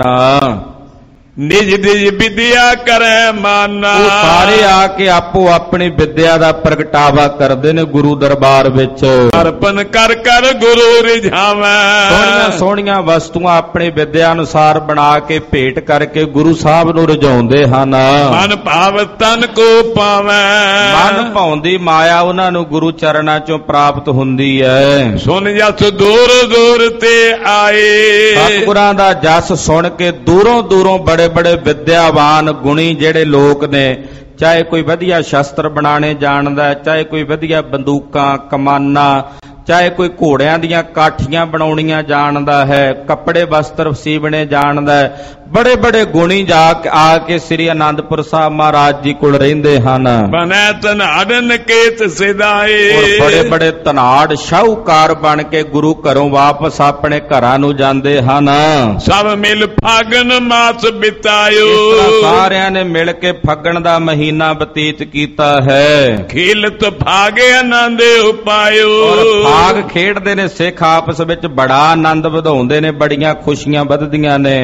ਨਿਜ ਨਿਜ ਵਿਦਿਆ ਕਰੈ ਮਾਨਾ, ਉਹ ਸਾਰੇ ਆ ਕੇ ਆਪੋ ਆਪਣੀ ਵਿਦਿਆ ਦਾ ਪ੍ਰਗਟਾਵਾ ਕਰਦੇ ਨੇ ਗੁਰੂ ਦਰਬਾਰ ਵਿੱਚ। ਅਰਪਣ ਕਰ ਕਰ ਗੁਰੂ ਰਿਝਾਵੈ, ਸੋਹਣੀਆਂ ਸੋਹਣੀਆਂ ਵਸਤੂਆਂ ਆਪਣੀ ਵਿਦਿਆ ਅਨੁਸਾਰ ਬਣਾ ਕੇ ਭੇਟ ਕਰਕੇ ਗੁਰੂ ਸਾਹਿਬ ਨੂੰ ਰਜਾਉਂਦੇ ਹਨ। ਮਨ ਭਾਵ ਤਨ ਕੋ ਪਾਵੈ, ਮਨ ਭਾਉਂਦੀ ਮਾਇਆ ਉਹਨਾਂ ਨੂੰ ਗੁਰੂ ਚਰਨਾਂ ਚੋਂ ਪ੍ਰਾਪਤ ਹੁੰਦੀ ਹੈ। ਸੁਨ ਜਸ ਦੂਰ ਦੂਰ ਤੇ ਆਏ, ਸਤਿਗੁਰਾਂ ਦਾ ਜਸ ਸੁਣ ਕੇ ਦੂਰੋਂ ਦੂਰੋਂ ਬੜੇ ਬੜੇ ਵਿਦਿਆਵਾਨ ਗੁਣੀ ਜਿਹੜੇ ਲੋਕ ਨੇ, ਚਾਹੇ ਕੋਈ ਵਧੀਆ ਸ਼ਸਤਰ ਬਣਾਣੇ ਜਾਣਦਾ, ਚਾਹੇ ਕੋਈ ਵਧੀਆ ਬੰਦੂਕਾਂ ਕਮਾਨਾਂ, ਚਾਹੇ ਕੋਈ ਘੋੜਿਆਂ ਦੀਆਂ ਕਾਠੀਆਂ ਬਣਾਉਣੀਆਂ ਜਾਣਦਾ ਹੈ, ਕੱਪੜੇ ਵਸਤਰ ਸੀਵਣੇ ਜਾਣਦਾ ਹੈ, ਬੜੇ ਬੜੇ ਗੁਣੀ ਆ ਕੇ ਸ੍ਰੀ ਅਨੰਦਪੁਰ ਸਾਹਿਬ ਮਹਾਰਾਜ ਜੀ ਕੋਲ ਰਹਿੰਦੇ ਹਨ। ਬਨੈ ਧਨਾੜ ਨਕੇਤ ਸਿਧਾਏ, ਔਰ ਬੜੇ ਬੜੇ ਧਨਾੜ ਸ਼ਾਹੂਕਾਰ ਬਣ ਕੇ ਗੁਰੂ ਘਰੋਂ ਵਾਪਸ ਆਪਣੇ ਘਰਾਂ ਨੂੰ ਜਾਂਦੇ ਹਨ। ਸਭ ਮਿਲ ਫਾਗਨ ਮਾਸ ਬਿਤਾਇਓ, ਇਸ ਤਰ੍ਹਾਂ ਸਾਰਿਆਂ ਨੇ ਮਿਲ ਕੇ ਫੱਗਣ ਦਾ ਮਹੀਨਾ ਬਤੀਤ ਕੀਤਾ ਹੈ। ਖੇਲਤ ਫਾਗੇ ਆਨੰਦ ਉਪਾਇਓ, ਔਰ ਫਾਗ ਖੇਡਦੇ ਨੇ ਸਿੱਖ ਆਪਸ ਵਿੱਚ, ਬੜਾ ਆਨੰਦ ਵਧਾਉਂਦੇ ਨੇ, ਬੜੀਆਂ ਖੁਸ਼ੀਆਂ ਵੱਧਦੀਆਂ ਨੇ।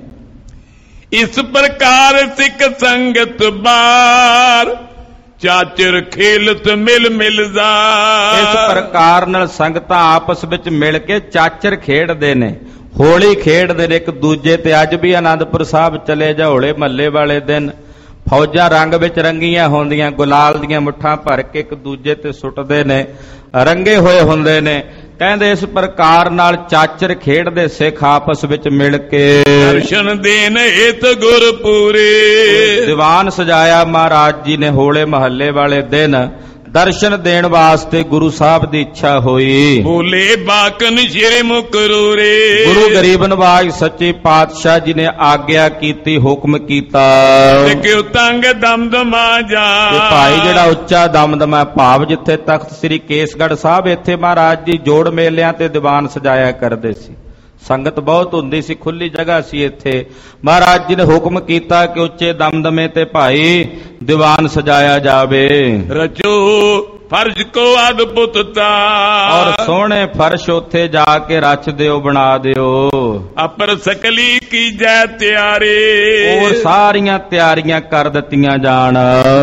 ਇਸ ਪ੍ਰਕਾਰ ਸਿੱਖ ਸੰਗਤ ਬਾਰ, ਚਾਚਰ ਖੇਲਤ ਮਿਲ ਮਿਲ ਜਾ। ਇਸ ਪ੍ਰਕਾਰ ਨਾਲ ਸੰਗਤਾਂ ਆਪਸ ਵਿੱਚ ਮਿਲ ਕੇ ਚਾਚਰ ਖੇਡਦੇ ਨੇ, ਹੋਲੀ ਖੇਡਦੇ ਨੇ ਇੱਕ ਦੂਜੇ ਤੇ। ਅੱਜ ਵੀ ਆਨੰਦਪੁਰ ਸਾਹਿਬ ਚਲੇ ਜਾ, ਹੋਲੇ ਮਹੱਲੇ ਵਾਲੇ ਦਿਨ ਫੌਜਾਂ ਰੰਗ ਵਿੱਚ ਰੰਗੀਆਂ ਹੁੰਦੀਆਂ, ਗੁਲਾਲ ਦੀਆਂ ਮੁੱਠਾਂ ਭਰ ਕੇ ਇੱਕ ਦੂਜੇ ਤੇ ਸੁੱਟਦੇ ਨੇ, ਰੰਗੇ ਹੋਏ ਹੁੰਦੇ ਨੇ। ਕਹਿੰਦੇ ਇਸ ਪ੍ਰਕਾਰ ਨਾਲ ਚਾਚਰ ਖੇਡਦੇ ਸਿੱਖ ਆਪਸ ਵਿੱਚ ਮਿਲ ਕੇ। ਦਰਸ਼ਨ ਦੇਨ ਹਿਤ ਗੁਰ ਪੂਰੇ, ਦੀਵਾਨ ਸਜਾਇਆ ਮਹਾਰਾਜ ਜੀ ਨੇ ਹੋਲੇ ਮਹੱਲੇ ਵਾਲੇ ਦਿਨ, ਦਰਸ਼ਨ ਦੇਣ ਵਾਸਤੇ ਗੁਰੂ ਸਾਹਿਬ ਦੀ ਇੱਛਾ ਹੋਈ। ਬੋਲੇ ਬਾਕਨ ਸ਼੍ਰੀ ਮੁਕਰੂਰੇ, ਗੁਰੂ ਗਰੀਬ ਨਵਾਜ ਸੱਚੇ ਪਾਤਸ਼ਾਹ ਜੀ ਨੇ ਆਗਿਆ ਕੀਤੀ, ਹੁਕਮ ਕੀਤਾ ਕਿ ਤੰਗ ਦਮਦਮਾ ਜਾ। ਤੇ ਭਾਈ ਜਿਹੜਾ ਉੱਚਾ ਦਮਦਮਾ ਭਾਵ ਜਿੱਥੇ ਤਖਤ ਸ੍ਰੀ ਕੇਸਗੜ੍ਹ ਸਾਹਿਬ, ਇੱਥੇ ਮਹਾਰਾਜ ਜੀ ਜੋੜ ਮੇਲਿਆਂ ਤੇ ਦੀਵਾਨ ਸਜਾਇਆ ਕਰਦੇ ਸੀ। ਸੰਗਤ ਬਹੁਤ ਹੁੰਦੀ ਸੀ, ਖੁੱਲੀ ਜਗ੍ਹਾ ਸੀ ਇੱਥੇ। ਮਹਾਰਾਜ ਜੀ ਨੇ ਹੁਕਮ ਕੀਤਾ ਕਿ ਉੱਚੇ ਦਮਦਮੇ ਤੇ ਭਾਈ ਦੀਵਾਨ ਸਜਾਇਆ ਜਾਵੇ। ਰਚੋ ਫਰਜ਼ ਕੋ ਅਦਭੁਤਤਾ, ਔਰ ਸੋਹਣੇ ਫਰਸ਼ ਉੱਥੇ ਜਾ ਕੇ ਰਚ ਦਿਓ, ਬਣਾ ਦਿਓ। ਅਪਰ ਸਕਲੀ ਕੀ ਜੈ ਤਿਆਰੇ, ਔਰ ਸਾਰੀਆਂ ਤਿਆਰੀਆਂ ਕਰ ਦਿੱਤੀਆਂ ਜਾਣ।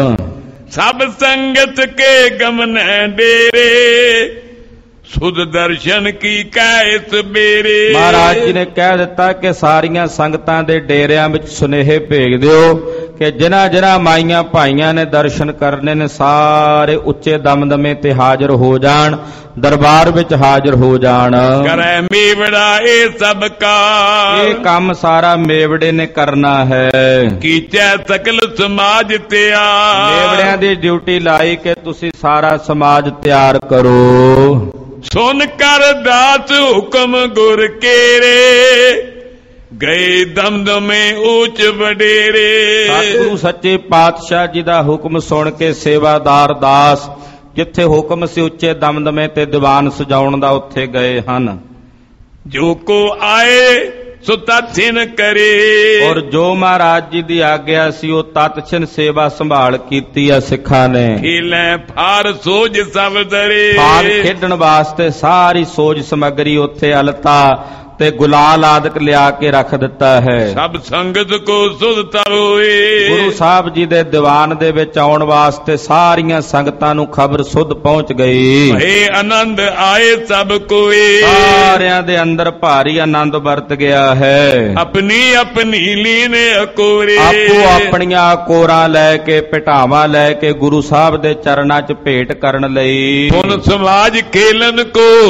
ਸਭ ਸੰਗਤ ਕੇ ਗਮਨ ਡੇਰੇ, ਸੁਧ ਦਰਸ਼ਨ ਕੀ ਕੈਸ ਬੇਰੇ। ਮਹਾਰਾਜ ਜੀ ਨੇ ਕਹਿ ਦਿੱਤਾ ਕਿ ਸਾਰੀਆਂ ਸੰਗਤਾਂ ਦੇ ਡੇਰਿਆਂ ਵਿੱਚ ਸੁਨੇਹੇ ਭੇਜ ਦਿਓ ਕਿ ਜਿਨ੍ਹਾਂ ਜਿਨ੍ਹਾਂ ਮਾਈਆਂ ਭਾਈਆਂ ਨੇ ਦਰਸ਼ਨ ਕਰਨੇ ਨੇ, ਸਾਰੇ ਉੱਚੇ ਦਮਦਮੇ ਤੇ ਹਾਜ਼ਰ ਹੋ ਜਾਣ, ਦਰਬਾਰ ਵਿੱਚ ਹਾਜ਼ਰ ਹੋ ਜਾਣ। ਕਰੈ ਮੇਵੜਾ ਇਹ ਸਭ ਕਾ, ਇਹ ਕੰਮ ਸਾਰਾ ਮੇਵੜੇ ਨੇ ਕਰਨਾ ਹੈ। ਕੀਚੈ ਸਕਲ ਸਮਾਜ ਤਿਆਰ, ਮੇਵੜਿਆਂ ਦੀ ਡਿਊਟੀ ਲਾਈ ਕਿ ਤੁਸੀਂ ਸਾਰਾ ਸਮਾਜ ਤਿਆਰ ਕਰੋ। ਸੁਨ ਕਰ ਦਾਸ ਹੁਕਮ ਗੁਰ ਕੇਰੇ, ਗਏ ਦਮਦਮੇ ਉੱਚ ਵਡੇਰੇ। ਸਤਿਗੁਰੂ ਸੱਚੇ ਪਾਤਸ਼ਾਹ ਜੀ ਦਾ ਹੁਕਮ ਸੁਣ ਕੇ ਸੇਵਾਦਾਰ ਦਾਸ ਜਿੱਥੇ ਹੁਕਮ ਸੀ ਉੱਚੇ ਦਮਦਮੇ ਤੇ ਦੀਵਾਨ ਸਜਾਉਣ ਦਾ ਉੱਥੇ ਗਏ ਹਨ। ਜੋ ਕੋ ਆਏ ਸੋ ਤਤਛਿਨ ਕਰੇ। ਔਰ ਜੋ ਮਹਾਰਾਜ ਜੀ ਦੀ ਆਗਿਆ ਸੀ ਉਹ ਤਤਛਿਨ ਸੇਵਾ ਸੰਭਾਲ ਕੀਤੀ ਆ ਸਿੱਖਾਂ ਨੇ। ਖੇਲੇ ਫਾਰ ਸੋਜ ਸਭ ਦਰੇ। ਫਾਰ ਖੇਡਣ ਵਾਸਤੇ ਸਾਰੀ ਸੋਜ ਸਮੱਗਰੀ ਉੱਥੇ ਅਲਤਾ ਤੇ ਗੁਲਾਲ ਆਦਿਕ ਲਿਆ ਕੇ ਰੱਖ ਦਿੱਤਾ ਹੈ। ਸਭ ਸੰਗਤ ਕੋ ਸੁਧ ਤਰ ਹੋਏ। ਗੁਰੂ ਸਾਹਿਬ ਜੀ ਦੇ ਦੀਵਾਨ ਦੇ ਵਿੱਚ ਆਉਣ ਵਾਸਤੇ ਸਾਰੀਆਂ ਸੰਗਤਾਂ ਨੂੰ ਖਬਰ ਸੁਧ ਪਹੁੰਚ ਗਈ। ਭਏ ਆਨੰਦ ਆਏ ਸਭ ਕੋਏ। ਸਾਰਿਆਂ ਦੇ ਅੰਦਰ ਭਾਰੀ ਆਨੰਦ ਵਰਤ ਗਿਆ ਹੈ। ਆਪਣੀ ਆਪਣੀ ਲੀਨ ਅਕੋਰੇ। ਆਪੋ ਆਪਣੀਆਂ ਕੋਰਾਂ ਲੈ ਕੇ ਭਟਾਵਾਂ ਲੈ ਕੇ ਗੁਰੂ ਸਾਹਿਬ ਦੇ ਚਰਨਾਂ 'ਚ ਭੇਟ ਕਰਨ ਲਈ ਪੁਨ ਸਮਾਜ ਖੇਲਨ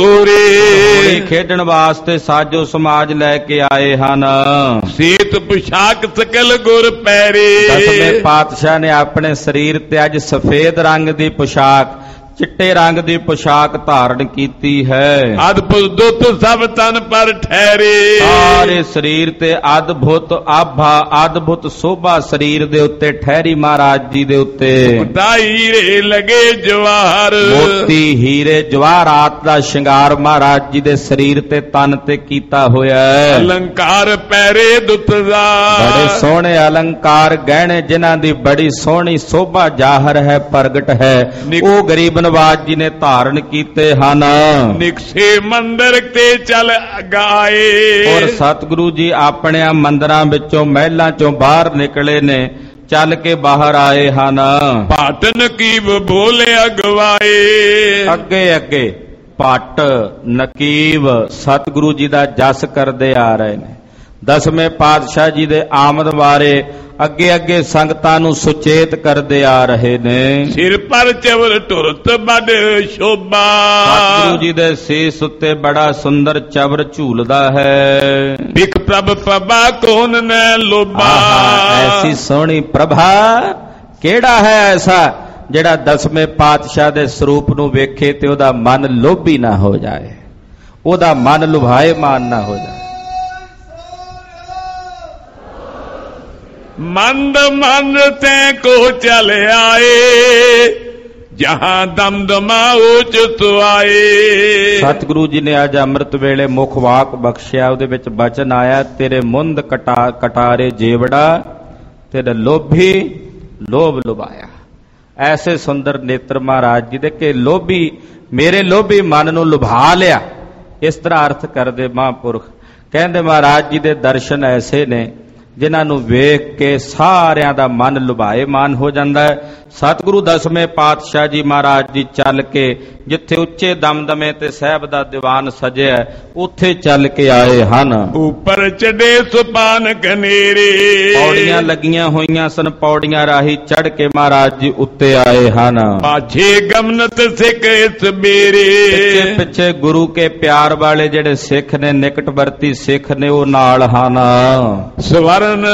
ਕੋਰੇ। ਖੇਡਣ ਵਾਸਤੇ ਸਾਜੋ ਸਮਾਜ ਲੈ ਕੇ ਆਏ ਹਨ। ਸੀਤ ਪੁਸ਼ਾਕ ਸਕਲ ਗੁਰ ਪੈਰੇ। ਦਸਵੇਂ ਪਾਤਸ਼ਾਹ ਨੇ ਆਪਣੇ ਸਰੀਰ ਤੇ ਅੱਜ ਸਫੇਦ ਰੰਗ ਦੀ ਪੁਸ਼ਾਕ ਚਿੱਟੇ ਰੰਗ ਦੀ ਪੁਸ਼ਾਕ ਧਾਰਨ ਕੀਤੀ ਹੈ। ਅਦਭੁਤ ਦੁੱਤ ਸਭ ਤਨ ਪਰ ਠਹਿਰੇ। ਸਾਰੇ ਸਰੀਰ ਤੇ ਅਦਭੁਤ ਆਭਾ ਅਦਭੁਤ ਸੋਭਾ ਸਰੀਰ ਦੇ ਉੱਤੇ ਠਹਿਰੀ ਮਹਾਰਾਜ ਜੀ ਦੇ ਉੱਤੇ। ਹੀਰੇ ਲਗੇ ਜਵਾਹਰ। ਮੋਤੀ ਹੀਰੇ ਜਵਾਹਰਾਤ ਦਾ ਸ਼ਿੰਗਾਰ ਮਹਾਰਾਜ ਜੀ ਦੇ ਸਰੀਰ ਤੇ ਤਨ ਤੇ ਕੀਤਾ ਹੋਇਆ ਹੈ। ਅਲੰਕਾਰ ਪੈਰੇ ਦੁੱਤ ਦਾ। ਬੜੇ ਸੋਹਣੇ ਅਲੰਕਾਰ ਗਹਿਣੇ ਜਿਨ੍ਹਾਂ ਦੀ ਬੜੀ ਸੋਹਣੀ ਸੋਭਾ ਜ਼ਾਹਰ ਹੈ ਪ੍ਰਗਟ ਹੈ ਉਹ ਗਰੀਬ ਨਵਾਜ ਜੀ ਨੇ ਧਾਰਨ ਕੀਤੇ ਹਨ। ਨਿਕਸੇ ਮੰਦਰ ਤੇ ਚਲ ਗਾਏ। ਔਰ ਸਤਿਗੁਰੂ ਜੀ ਆਪਣੇ ਮੰਦਰਾਂ ਵਿੱਚੋਂ ਮਹਿਲਾਂ ਚੋਂ ਬਾਹਰ ਨਿਕਲੇ ਨੇ ਚੱਲ ਕੇ ਬਾਹਰ ਆਏ ਹਨ। ਪਾਟਨ ਕੀਬ ਬੋਲੇ ਅਗਵਾਏ। ਅੱਗੇ ਅੱਗੇ ਪੱਟ ਨਕੀਬ ਸਤਿਗੁਰੂ ਜੀ ਦਾ ਜਸ ਕਰਦੇ ਆ ਰਹੇ ਨੇ। ਦਸਵੇਂ ਪਾਤਸ਼ਾਹ ਜੀ ਦੇ ਆਮਦ ਬਾਰੇ ਅੱਗੇ ਅੱਗੇ ਸੰਗਤਾਂ ਨੂੰ ਸੁਚੇਤ ਕਰਦੇ ਆ ਰਹੇ ਨੇ। ਸਿਰ ਪਰ ਚਵਰ ਟੁਰਤ ਬੜ ਸ਼ੋਭਾ। ਸਤਿਗੁਰੂ ਜੀ ਦੇ ਸੀਸ ਉੱਤੇ ਬੜਾ ਸੁੰਦਰ ਚਵਰ ਝੂਲਦਾ ਹੈ। ਬਿਕ ਪ੍ਰਭ ਪ੍ਰਭਾ ਕੌਣ ਨੈ ਲੋਭਾ। ਐਸੀ ਸੋਹਣੀ ਪ੍ਰਭਾ ਕਿਹੜਾ ਹੈ ਐਸਾ ਜਿਹੜਾ ਦਸਵੇਂ ਪਾਤਸ਼ਾਹ ਦੇ ਸਰੂਪ ਨੂੰ ਵੇਖੇ ਤੇ ਉਹਦਾ ਮਨ ਲੋਭੀ ਨਾ ਹੋ ਜਾਏ, ਉਹਦਾ ਮਨ ਲੁਭਾਏਮਾਨ ਨਾ ਹੋ ਜਾਏ। ਮੰਦ ਮੰਦ ਤੈ ਕੋ ਚਲ ਆਏ। ਜਹਾਂ ਦਮਦਮਾ ਉਚਿਤ ਆਏ। ਸਤਿਗੁਰੂ ਜੀ ਨੇ ਅੱਜ ਅੰਮ੍ਰਿਤ ਵੇਲੇ ਮੁਖ ਵਾਕ ਬਖਸ਼ਿਆ। ਉਹਦੇ ਵਿੱਚ ਬਚਨ ਆਇਆ ਤੇਰੇ ਮੁੰਦ ਕਟਾਰੇ ਜੇਵੜਾ ਤੇਰੇ ਲੋਭੀ ਲੋਭ ਲੁਭਾਇਆ। ਐਸੇ ਸੁੰਦਰ ਨੇਤਰ ਮਹਾਰਾਜ ਜੀ ਦੇ ਕਿ ਲੋਭੀ ਮੇਰੇ ਲੋਭੀ ਮਨ ਨੂੰ ਲੁਭਾ ਲਿਆ। ਇਸ ਤਰ੍ਹਾਂ ਅਰਥ ਕਰਦੇ ਮਹਾਂਪੁਰਖ। ਕਹਿੰਦੇ ਮਹਾਰਾਜ ਜੀ ਦੇ ਦਰਸ਼ਨ ਐਸੇ ਨੇ ਜਿਨ੍ਹਾਂ ਨੂੰ ਵੇਖ ਕੇ ਸਾਰਿਆਂ ਦਾ ਮਨ ਲੁਭਾਏਮਾਨ ਹੋ ਜਾਂਦਾ ਹੈ। ਸਤਿਗੁਰੂ ਦਸਵੇਂ ਪਾਤਸ਼ਾਹ ਜੀ ਮਹਾਰਾਜ ਜੀ ਚੱਲ ਕੇ ਜਿੱਥੇ ਉੱਚੇ ਦਮਦਮੇ ਤੇ ਸਾਹਿਬ ਦਾ ਦੀਵਾਨ ਸਜਿਆ ਉੱਥੇ ਚੱਲ ਕੇ ਆਏ ਹਨ। ਉੱਪਰ ਚੜੇ ਸੁਪਾਨ ਕਨੇਰੇ। ਪੌੜੀਆਂ ਲੱਗੀਆਂ ਹੋਈਆਂ ਸਨ, ਪੌੜੀਆਂ ਰਾਹੀਂ ਚੜ ਕੇ ਮਹਾਰਾਜ ਜੀ ਉੱਤੇ ਆਏ ਹਨ। ਪਾਛੇ ਗਮਨਤ ਸਿੱਖ ਇਸ ਬੇਰੇ। ਪਿੱਛੇ ਪਿੱਛੇ ਗੁਰੂ ਕੇ ਪਿਆਰ ਵਾਲੇ ਜਿਹੜੇ ਸਿੱਖ ਨੇ ਨਿਕਟਵਰਤੀ ਸਿੱਖ ਨੇ ਉਹ ਨਾਲ ਹਨ। ਸਵਰਨ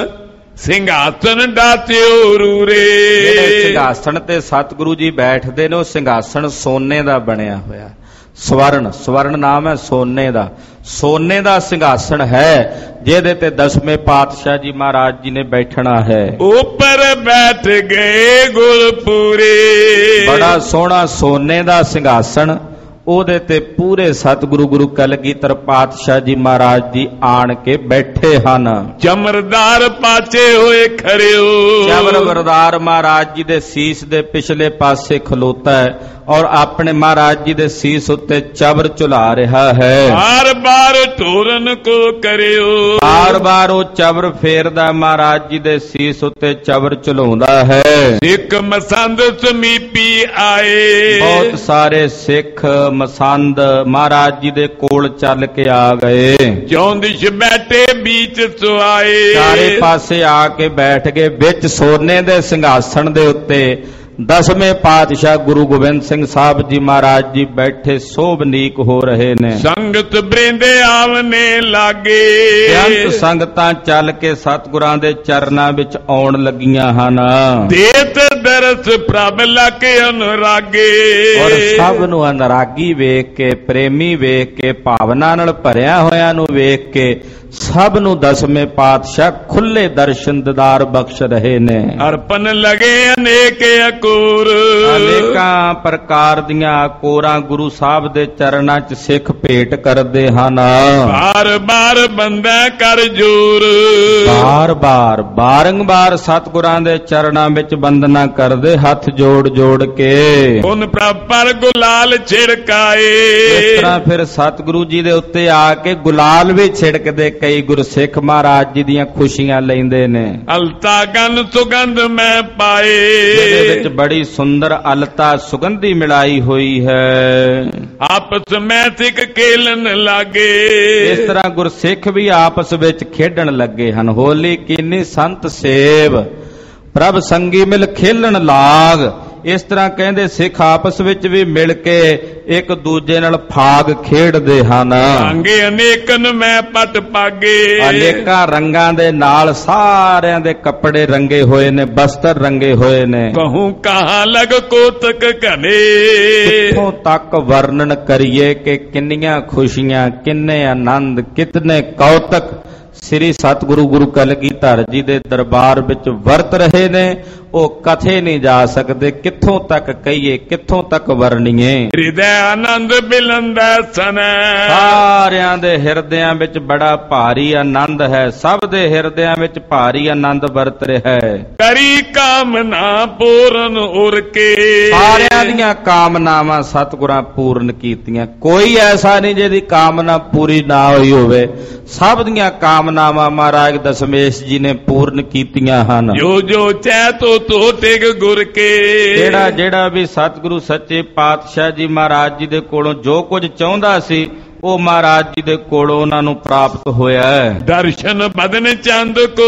ਸਿੰਘਾਸਨ ਡਾਤਿਓ ਰੂਰੇ। ਜਿਹੜੇ ਸਿੰਘਾਸਣ ਤੇ ਸਤਿਗੁਰੂ ਜੀ ਬੈਠਦੇ ਨੇ ਉਹ ਸਿੰਘਾਸਣ ਸੋਨੇ ਦਾ ਬਣਿਆ ਹੋਇਆ। ਸਵਰਨ ਨਾਮ ਹੈ ਸੋਨੇ ਦਾ। ਸੋਨੇ ਦਾ ਸਿੰਘਾਸਣ ਹੈ ਜਿਹਦੇ ਤੇ ਦਸਵੇਂ ਪਾਤਸ਼ਾਹ ਜੀ ਮਹਾਰਾਜ ਜੀ ਨੇ ਬੈਠਣਾ ਹੈ। ਉੱਪਰ ਬੈਠ ਗਏ ਗੁਰਪੂਰੇ। ਬੜਾ ਸੋਹਣਾ ਸੋਨੇ ਦਾ ਸਿੰਘਾਸਣ, ਉਹਦੇ ਤੇ ਪੂਰੇ ਸਤਿਗੁਰੂ ਗੁਰੂ ਕਲਗੀਧਰ ਪਾਤਸ਼ਾਹ ਜੀ ਮਹਾਰਾਜ ਜੀ ਆਣ ਕੇ ਬੈਠੇ ਹਨ। ਚਮਰਦਾਰ ਪਾਛੇ ਹੋਏ ਖੜਿਓ। ਚਮਰਦਾਰ ਮਹਾਰਾਜ ਜੀ ਦੇ ਸੀਸ ਦੇ ਪਿਛਲੇ ਪਾਸੇ ਖਲੋਤਾ ਹੈ ਔਰ ਆਪਣੇ ਮਹਾਰਾਜ ਜੀ ਦੇ ਸੀਸ ਉੱਤੇ ਚਬਰ ਝੁਲਾ ਰਿਹਾ ਹੈ। ਬਾਰ ਬਾਰ ਢੋਰਨ ਕੋ ਕਰਿਓ। ਬਾਰ ਬਾਰ ਉਹ ਚਬਰ ਫੇਰਦਾ ਮਹਾਰਾਜ ਜੀ ਦੇ ਸੀਸ ਉੱਤੇ ਚਬਰ ਝੁਲਾਉਂਦਾ ਹੈ। ਸਿੱਖ ਮਸੰਦ ਸਮੀਪੀ ਆਏ। ਬਹੁਤ ਸਾਰੇ ਸਿੱਖ ਮਸੰਦ ਮਹਾਰਾਜ ਜੀ ਦੇ ਕੋਲ ਚੱਲ ਕੇ ਆ ਗਏ। ਚੌਂਦਿਸ਼ ਬੈਠੇ ਵਿੱਚ ਸੁਆਏ। ਚਾਰੇ ਪਾਸੇ ਆ ਕੇ ਬੈਠ ਗਏ। ਵਿੱਚ ਸੋਨੇ ਦੇ ਸਿੰਘਾਸਣ ਦੇ ਉੱਤੇ ਦਸਵੇਂ ਪਾਤਸ਼ਾਹ ਗੁਰੂ ਗੋਬਿੰਦ ਸਿੰਘ ਸਾਹਿਬ ਜੀ ਮਹਾਰਾਜ ਜੀ ਬੈਠੇ ਸੋਭਨੀਕ ਹੋ ਰਹੇ ਨੇ। ਸੰਗਤ ਬ੍ਰਿੰਦੇ ਆਵਨੇ ਲਾਗੇ। ਅੰਤ ਸੰਗਤਾਂ ਚੱਲ ਕੇ ਸਤਿਗੁਰਾਂ ਦੇ ਚਰਨਾਂ ਵਿੱਚ ਆਉਣ ਲੱਗੀਆਂ ਹਨ। ਦੇਤ ਦਰਸ ਪ੍ਰਭ ਲਾਕੇ ਅਨੁਰਾਗੇ। ਔਰ ਸਭ ਨੂੰ ਅਨੁਰਾਗੀ ਵੇਖ ਕੇ, ਪ੍ਰੇਮੀ ਵੇਖ ਕੇ, ਭਾਵਨਾ ਨਾਲ ਭਰਿਆ ਹੋਇਆਂ ਨੂੰ ਵੇਖ ਕੇ ਸਭ ਨੂੰ ਦਸਵੇਂ ਪਾਤਸ਼ਾਹ ਖੁੱਲੇ ਦਰਸ਼ਨ ਦੀਦਾਰ ਬਖਸ਼ ਰਹੇ ਨੇ। ਅਰਪਨ ਲਗੇ ਅਨੇਕ ਕੋਰ। ਅਨੇਕਾਂ ਪ੍ਰਕਾਰ ਦੀਆਂ ਕੋਰਾਂ ਗੁਰੂ ਸਾਹਿਬ ਦੇ ਚਰਨਾਂ 'ਚ ਸਿੱਖ ਭੇਟ ਕਰਦੇ ਹਨ। ਬਾਰ ਬਾਰ ਬੰਦਾ ਕਰ ਜੋਰ। ਬਾਰ-ਬਾਰ ਬਾਰੰਬਾਰ ਸਤਿਗੁਰਾਂ ਦੇ ਚਰਨਾਂ ਵਿੱਚ ਬੰਦਨਾ ਕਰਦੇ ਹੱਥ ਜੋੜ ਜੋੜ ਕੇ। ਉਨ ਪਰ ਗੁਲਾਲ ਛਿੜਕਾਏ। ਇਸ ਤਰ੍ਹਾਂ ਫਿਰ ਸਤਿਗੁਰੂ ਜੀ ਦੇ ਉੱਤੇ ਆ ਕੇ ਗੁਲਾਲ ਵੀ ਛਿੜਕਦੇ ਕਈ ਗੁਰਸਿੱਖ ਮਹਾਰਾਜ ਜੀ ਦੀਆਂ ਖੁਸ਼ੀਆਂ ਲੈਂਦੇ ਨੇ। ਅਲਤਾ ਗਨ ਸੁਗੰਧ ਮੈਂ ਪਾਏ। ਇਹਦੇ ਵਿੱਚ ਬੜੀ ਸੁੰਦਰ ਅਲਤਾ ਸੁਗੰਧੀ ਮਿਲਾਈ ਹੋਈ ਹੈ। ਆਪਸ ਮੈਂ ਸਿੱਖ ਖੇਲਣ ਲਾਗੇ। ਇਸ ਤਰ੍ਹਾਂ ਗੁਰਸਿੱਖ ਵੀ ਆਪਸ ਵਿੱਚ ਖੇਡਣ ਲੱਗੇ ਹਨ। ਹੋਲੀ ਕੀਨੀ ਸੰਤ ਸੇਵ ਪ੍ਰਭ ਸੰਗੀ ਮਿਲ ਖੇਲਣ ਲਾਗ। ਇਸ ਤਰ੍ਹਾਂ ਕਹਿੰਦੇ ਸਿੱਖ ਆਪਸ ਵਿੱਚ ਵੀ ਮਿਲ ਕੇ ਇੱਕ ਦੂਜੇ ਨਾਲ ਫਾਗ ਖੇਡਦੇ ਹਨ। ਰੰਗੇ ਅਨੇਕਨ ਮੈਂ ਪਟ ਪਾਗੇ। ਅਨੇਕਾਂ ਰੰਗਾਂ ਦੇ ਨਾਲ ਸਾਰਿਆਂ ਦੇ ਕੱਪੜੇ ਰੰਗੇ ਹੋਏ ਨੇ, ਬਸਤਰ ਰੰਗੇ ਹੋਏ ਨੇ। ਕਹੂੰ ਕਹਾਂ ਲਗ ਕੋਤਕ ਘਨੇ। ਕਿੱਥੋਂ ਤੱਕ ਵਰਣਨ ਕਰੀਏ ਕਿ ਕਿੰਨੀਆਂ ਖੁਸ਼ੀਆਂ, ਕਿੰਨੇ ਆਨੰਦ, ਕਿਤਨੇ ਕੌਤਕ ਸ੍ਰੀ ਸਤਿਗੁਰੂ ਗੁਰੂ ਕਲਗੀਧਰ ਜੀ ਦੇ ਦਰਬਾਰ ਵਿੱਚ ਵਰਤ ਰਹੇ ਨੇ। ਉਹ ਕਥੇ ਨਹੀਂ ਜਾ ਸਕਦੇ। ਕਿੱਥੋਂ ਤੱਕ ਕਹੀਏ, ਕਿੱਥੋਂ ਤੱਕ ਵਰਣੀਏ। ਹਿਰਦੈ ਆਨੰਦ ਬਿਲੰਦਾ ਸਨੈ। ਸਾਰਿਆਂ ਦੇ ਹਿਰਦਿਆਂ ਵਿੱਚ ਬੜਾ ਭਾਰੀ ਆਨੰਦ ਹੈ। ਸਭ ਦੇ ਹਿਰਦਿਆਂ ਵਿੱਚ ਭਾਰੀ ਆਨੰਦ ਵਰਤ ਰਿਹਾ ਹੈ। ਕਰੀ ਕਾਮਨਾ ਪੂਰਨ ਉਰ ਕੇ। ਸਾਰਿਆਂ ਦੀਆਂ ਕਾਮਨਾਵਾਂ ਸਤਿਗੁਰਾਂ ਪੂਰਨ ਕੀਤੀਆਂ। ਕੋਈ ਐਸਾ ਨਹੀਂ ਜਿਹਦੀ ਕਾਮਨਾ ਪੂਰੀ ਨਾ ਹੋਈ ਹੋਵੇ। ਸਭ ਦੀਆਂ ਕਾਮਨਾਵਾਂ ਮਹਾਰਾਜ ਦਸ਼ਮੇਸ਼ ਜੀ ਨੇ ਪੂਰਨ ਕੀਤੀਆਂ ਹਨ। ਜੋ ਜੋ ਚੈ ਤੋ ਟਿਕ ਗੁਰ ਕੇ। ਜਿਹੜਾ ਜਿਹੜਾ ਵੀ ਸਤਿਗੁਰੂ ਸੱਚੇ ਪਾਤਸ਼ਾਹ ਜੀ ਮਹਾਰਾਜ ਜੀ ਦੇ ਕੋਲੋਂ ਜੋ ਕੁਝ ਚਾਹੁੰਦਾ ਸੀ ਉਹ ਮਹਾਰਾਜ ਜੀ ਦੇ ਕੋਲੋਂ ਉਹਨਾਂ ਨੂੰ ਪ੍ਰਾਪਤ ਹੋਇਆ ਹੈ। ਦਰਸ਼ਨ ਬਦਨ ਚੰਦ ਕੋ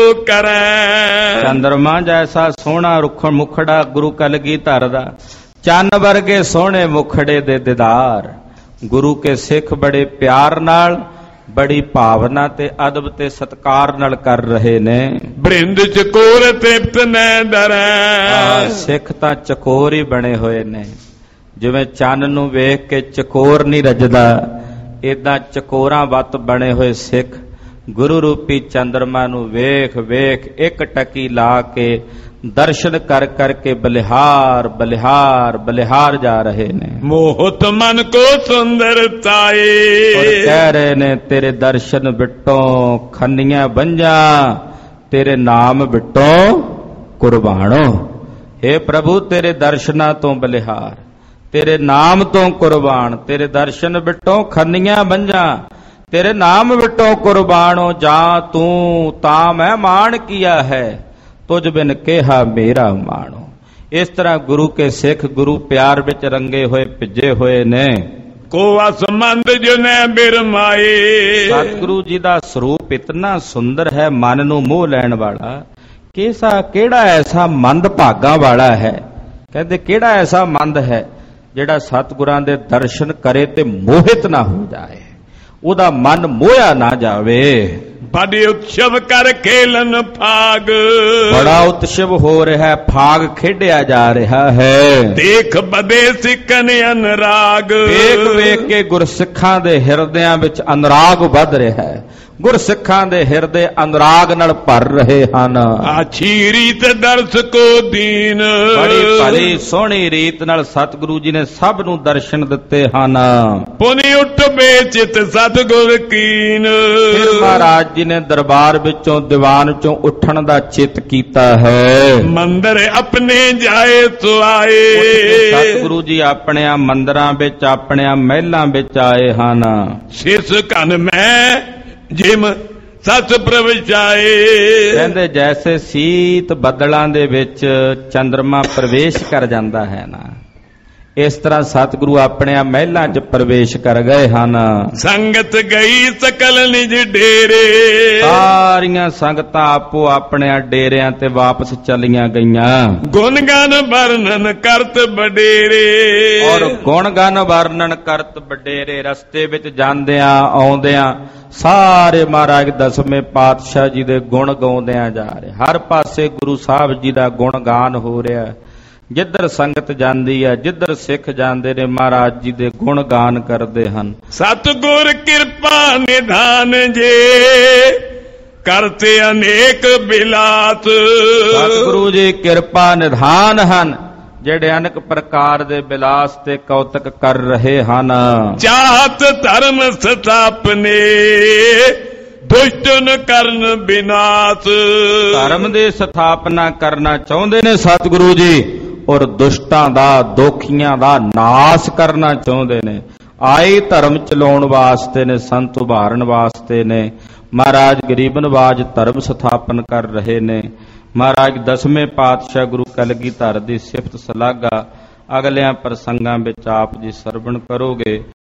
ਕਰੈ। ਚੰਦਰਮਾ ਜੈਸਾ ਸੋਹਣਾ ਰੁੱਖ ਮੁਖੜਾ ਗੁਰੂ ਕਲਗੀਧਰ ਦਾ, ਚੰਨ ਵਰਗੇ ਸੋਹਣੇ ਮੁਖੜੇ ਦੇ ਦੀਦਾਰ ਗੁਰੂ ਕੇ ਸਿੱਖ ਬੜੇ ਪਿਆਰ ਨਾਲ, ਬੜੀ ਭਾਵਨਾ ਤੇ ਅਦਬ ਤੇ ਸਤਿਕਾਰ ਨਾਲ ਕਰ ਰਹੇ ਨੇ। ਬ੍ਰਿੰਦ ਚਕੋਰ ਤ੍ਰਿਪਤ ਨੈ ਦਰੈ। ਸਿੱਖ ਤਾਂ ਚਕੋਰ ਹੀ ਬਣੇ ਹੋਏ ਨੇ। ਜਿਵੇਂ ਚੰਨ ਨੂੰ ਵੇਖ ਕੇ ਚਕੋਰ ਨਹੀਂ ਰੱਜਦਾ, ਏਦਾਂ ਚਕੋਰਾਂ ਵੱਤ ਬਣੇ ਹੋਏ ਸਿੱਖ ਗੁਰੂ ਰੂਪੀ ਚੰਦਰਮਾ ਨੂੰ ਵੇਖ ਵੇਖ ਇੱਕ ਟਕੀ ਲਾ ਕੇ ਦਰਸ਼ਨ ਕਰ ਕਰਕੇ ਬਲਿਹਾਰ ਬਲਿਹਾਰ ਬਲਿਹਾਰ ਜਾ ਰਹੇ ਨੇ। ਮੋਹਤ ਮਨ ਕੋ ਸੁੰਦਰਤਾਏ। ਔਰ ਕਹਿ ਰਹੇ ਨੇ ਤੇਰੇ ਦਰਸ਼ਨ ਬਿਟੋਂ ਖੰਨੀਆਂ ਬੰਜਾਂ, ਤੇਰੇ ਨਾਮ ਬਿਟੋਂ ਕੁਰਬਾਨੋ। हे ਪ੍ਰਭੂ ਤੇਰੇ ਦਰਸ਼ਨਾਂ ਤੋਂ ਬਲਿਹਾਰ, ਤੇਰੇ ਨਾਮ ਤੋਂ ਕੁਰਬਾਨ, ਤੇਰੇ ਦਰਸ਼ਨ ਬਿਟੋਂ ਖੰਨੀਆਂ ਬੰਜਾਂ, ਤੇਰੇ ਨਾਮ ਬਿਟੋਂ ਕੁਰਬਾਨੋ। ਜਾਂ ਤੂੰ ਤਾਂ ਮੈਂ ਮਾਣ ਕੀਆ ਹੈ, ਤੁਝ ਬਿਨ ਕਿਹਾ ਮੇਰਾ ਮਾਣੋ। ਇਸ ਤਰ੍ਹਾਂ ਗੁਰੂ ਕੇ ਸਿੱਖ ਗੁਰੂ ਪਿਆਰ ਵਿੱਚ ਰੰਗੇ ਹੋਏ ਭਿੱਜੇ ਹੋਏ ਨੇ। ਕੋ ਅਸਮੰਦ ਜੁਨੇ ਬਿਰਮਾਏ। ਸਤਿਗੁਰੂ ਜੀ ਦਾ ਸਰੂਪ ਇਤਨਾ ਸੁੰਦਰ ਹੈ, ਮਨ ਨੂੰ ਮੋਹ ਲੈਣ ਵਾਲਾ। ਕਿਹੜਾ ਐਸਾ ਮੰਦ ਭਾਗਾ ਵਾਲਾ ਹੈ। ਕਹਿੰਦੇ ਕਿਹੜਾ ਐਸਾ ਮੰਦ ਹੈ ਜਿਹੜਾ ਸਤਿਗੁਰਾਂ ਦੇ ਦਰਸ਼ਨ ਕਰੇ ਤੇ ਮੋਹਿਤ ਨਾ ਹੋ ਜਾਏ, ਉਹਦਾ ਮਨ ਮੋਹਿਆ ਨਾ ਜਾਵੇ। ਬੜੇ ਉਤਸਵ ਕਰ ਖੇਲਨ ਫਾਗ। ਬੜਾ ਉਤਸਵ ਹੋ ਰਿਹਾ ਹੈ, ਫਾਗ ਖੇਡਿਆ ਜਾ ਰਿਹਾ ਹੈ। ਦੇਖ ਬਦੇ ਸਿੱਖਨ ਅਨਰਾਗ। ਵੇਖ ਵੇਖ ਕੇ ਗੁਰਸਿੱਖਾਂ ਦੇ ਹਿਰਦਿਆਂ ਵਿੱਚ ਅਨੁਰਾਗ ਵੱਧ ਰਿਹਾ ਹੈ। ਗੁਰਸਿੱਖਾਂ ਦੇ ਹਿਰਦੇ ਅਨੁਰਾਗ ਨਾਲ ਭਰ ਰਹੇ ਹਨ। ਆਛੀ ਰੀਤ ਦਰਸ ਕੋ ਦੀਨ। ਬੜੀ ਭਲੀ ਸੋਹਣੀ ਰੀਤ ਨਾਲ ਸਤਿਗੁਰੂ ਜੀ ਨੇ ਸਭ ਨੂੰ ਦਰਸ਼ਨ ਦਿੱਤੇ ਹਨ। ਪੁਨੀ ਉੱਠ ਬੇਚਿਤ ਸਤਿਗੁਰ ਕੀਨ। ਫਿਰ ਮਹਾਰਾਜ ਜੀ ਨੇ ਦਰਬਾਰ ਵਿੱਚੋਂ ਦੀਵਾਨ ਚੋਂ ਉੱਠਣ ਦਾ ਚਿੱਤ ਕੀਤਾ ਹੈ। ਮੰਦਰ ਆਪਣੇ ਜਾਏ ਸੋ ਆਏ। ਸਤਿਗੁਰੂ ਜੀ ਆਪਣੇ ਮੰਦਰਾਂ ਵਿੱਚ, ਆਪਣੇ ਮਹਿਲਾਂ ਵਿੱਚ ਆਏ ਹਨ। ਸਿਸ ਕਨ ਮੈਂ ਜਿਮ ਸਤ ਪ੍ਰਵਚਾਏ। ਕਹਿੰਦੇ ਜੈਸੇ ਸੀਤ ਬੱਦਲਾਂ ਦੇ ਵਿੱਚ ਚੰਦਰਮਾ ਪ੍ਰਵੇਸ਼ ਕਰ ਜਾਂਦਾ ਹੈ ਨਾ, ਇਸ ਤਰ੍ਹਾਂ ਸਤਿਗੁਰੂ ਆਪਣੇ ਮਹਿਲਾਂ 'ਚ ਪ੍ਰਵੇਸ਼ ਕਰ ਗਏ ਹਨ। ਸੰਗਤ ਗਈ ਸਕਲ ਨਿਜ ਡੇਰੇ। ਸਾਰੀਆਂ ਸੰਗਤਾਂ ਆਪੋ ਆਪਣੇ ਡੇਰਿਆਂ ਤੇ ਵਾਪਸ ਚਲੀਆਂ ਗਈਆਂ। ਗੁਣ ਗਾਨ ਵਰਣਨ ਕਰਤ ਬਡੇਰੇ। ਔਰ ਗੁਣ ਗਾਨ ਵਰਣਨ ਕਰਤ ਬਡੇਰੇ। ਰਸਤੇ ਵਿੱਚ ਜਾਂਦਿਆਂ ਆਉਂਦਿਆਂ ਸਾਰੇ ਮਹਾਰਾਜ ਦਸਵੇਂ ਪਾਤਸ਼ਾਹ ਜੀ ਦੇ ਗੁਣ ਗਾਉਂਦਿਆਂ ਜਾ ਰਹੇ। ਹਰ ਪਾਸੇ ਗੁਰੂ ਸਾਹਿਬ ਜੀ ਦਾ ਗੁਣ ਗਾਨ ਹੋ ਰਿਹਾ। ਜਿੱਧਰ ਸੰਗਤ ਜਾਂਦੀ ਹੈ, ਜਿੱਧਰ ਸਿੱਖ ਜਾਂਦੇ ਨੇ, ਮਹਾਰਾਜ ਜੀ ਦੇ ਗੁਣ ਗਾਨ ਕਰਦੇ ਹਨ। ਸਤਿਗੁਰ ਕਿਰਪਾ ਨਿਧਾਨ ਜੇ ਕਰਤੇ ਅਨੇਕ ਬਿਲਾਤ। ਸਤਿਗੁਰੂ ਜੀ ਕਿਰਪਾ ਨਿਧਾਨ ਹਨ, ਜਿਹੜੇ ਅਨੇਕ ਪ੍ਰਕਾਰ ਦੇ ਬਿਲਾਸ ਤੇ ਕੌਤਕ ਕਰ ਰਹੇ ਹਨ। ਚਾਹਤ ਧਰਮ ਸਥਾਪਨੇ ਦੁਸ਼ਟਨ ਕਰਨ ਬਿਨਾਸ਼। ਧਰਮ ਦੀ ਸਥਾਪਨਾ ਕਰਨਾ ਚਾਹੁੰਦੇ ਨੇ ਸਤਿਗੁਰੂ ਜੀ, ਔਰ ਦੁਸ਼ਟਾਂ ਦਾ, ਦੋਖੀਆਂ ਦਾ ਨਾਸ ਕਰਨਾ ਚਾਹੁੰਦੇ ਨੇ। ਆਏ ਧਰਮ ਚਲਾਉਣ ਵਾਸਤੇ ਨੇ, ਸੰਤ ਉਭਾਰਨ ਵਾਸਤੇ ਨੇ। ਮਹਾਰਾਜ ਗਰੀਬ ਨਵਾਜ ਧਰਮ ਸਥਾਪਨ ਕਰ ਰਹੇ ਨੇ। ਮਹਾਰਾਜ 10ਵੇਂ ਪਾਤਸ਼ਾਹ ਗੁਰੂ ਕਲਗੀਧਰ ਦੀ ਸਿਫਤ ਸਲਾਘਾ ਅਗਲਿਆਂ ਪ੍ਰਸੰਗਾਂ ਵਿੱਚ ਆਪ ਜੀ ਸਰਵਣ ਕਰੋਗੇ।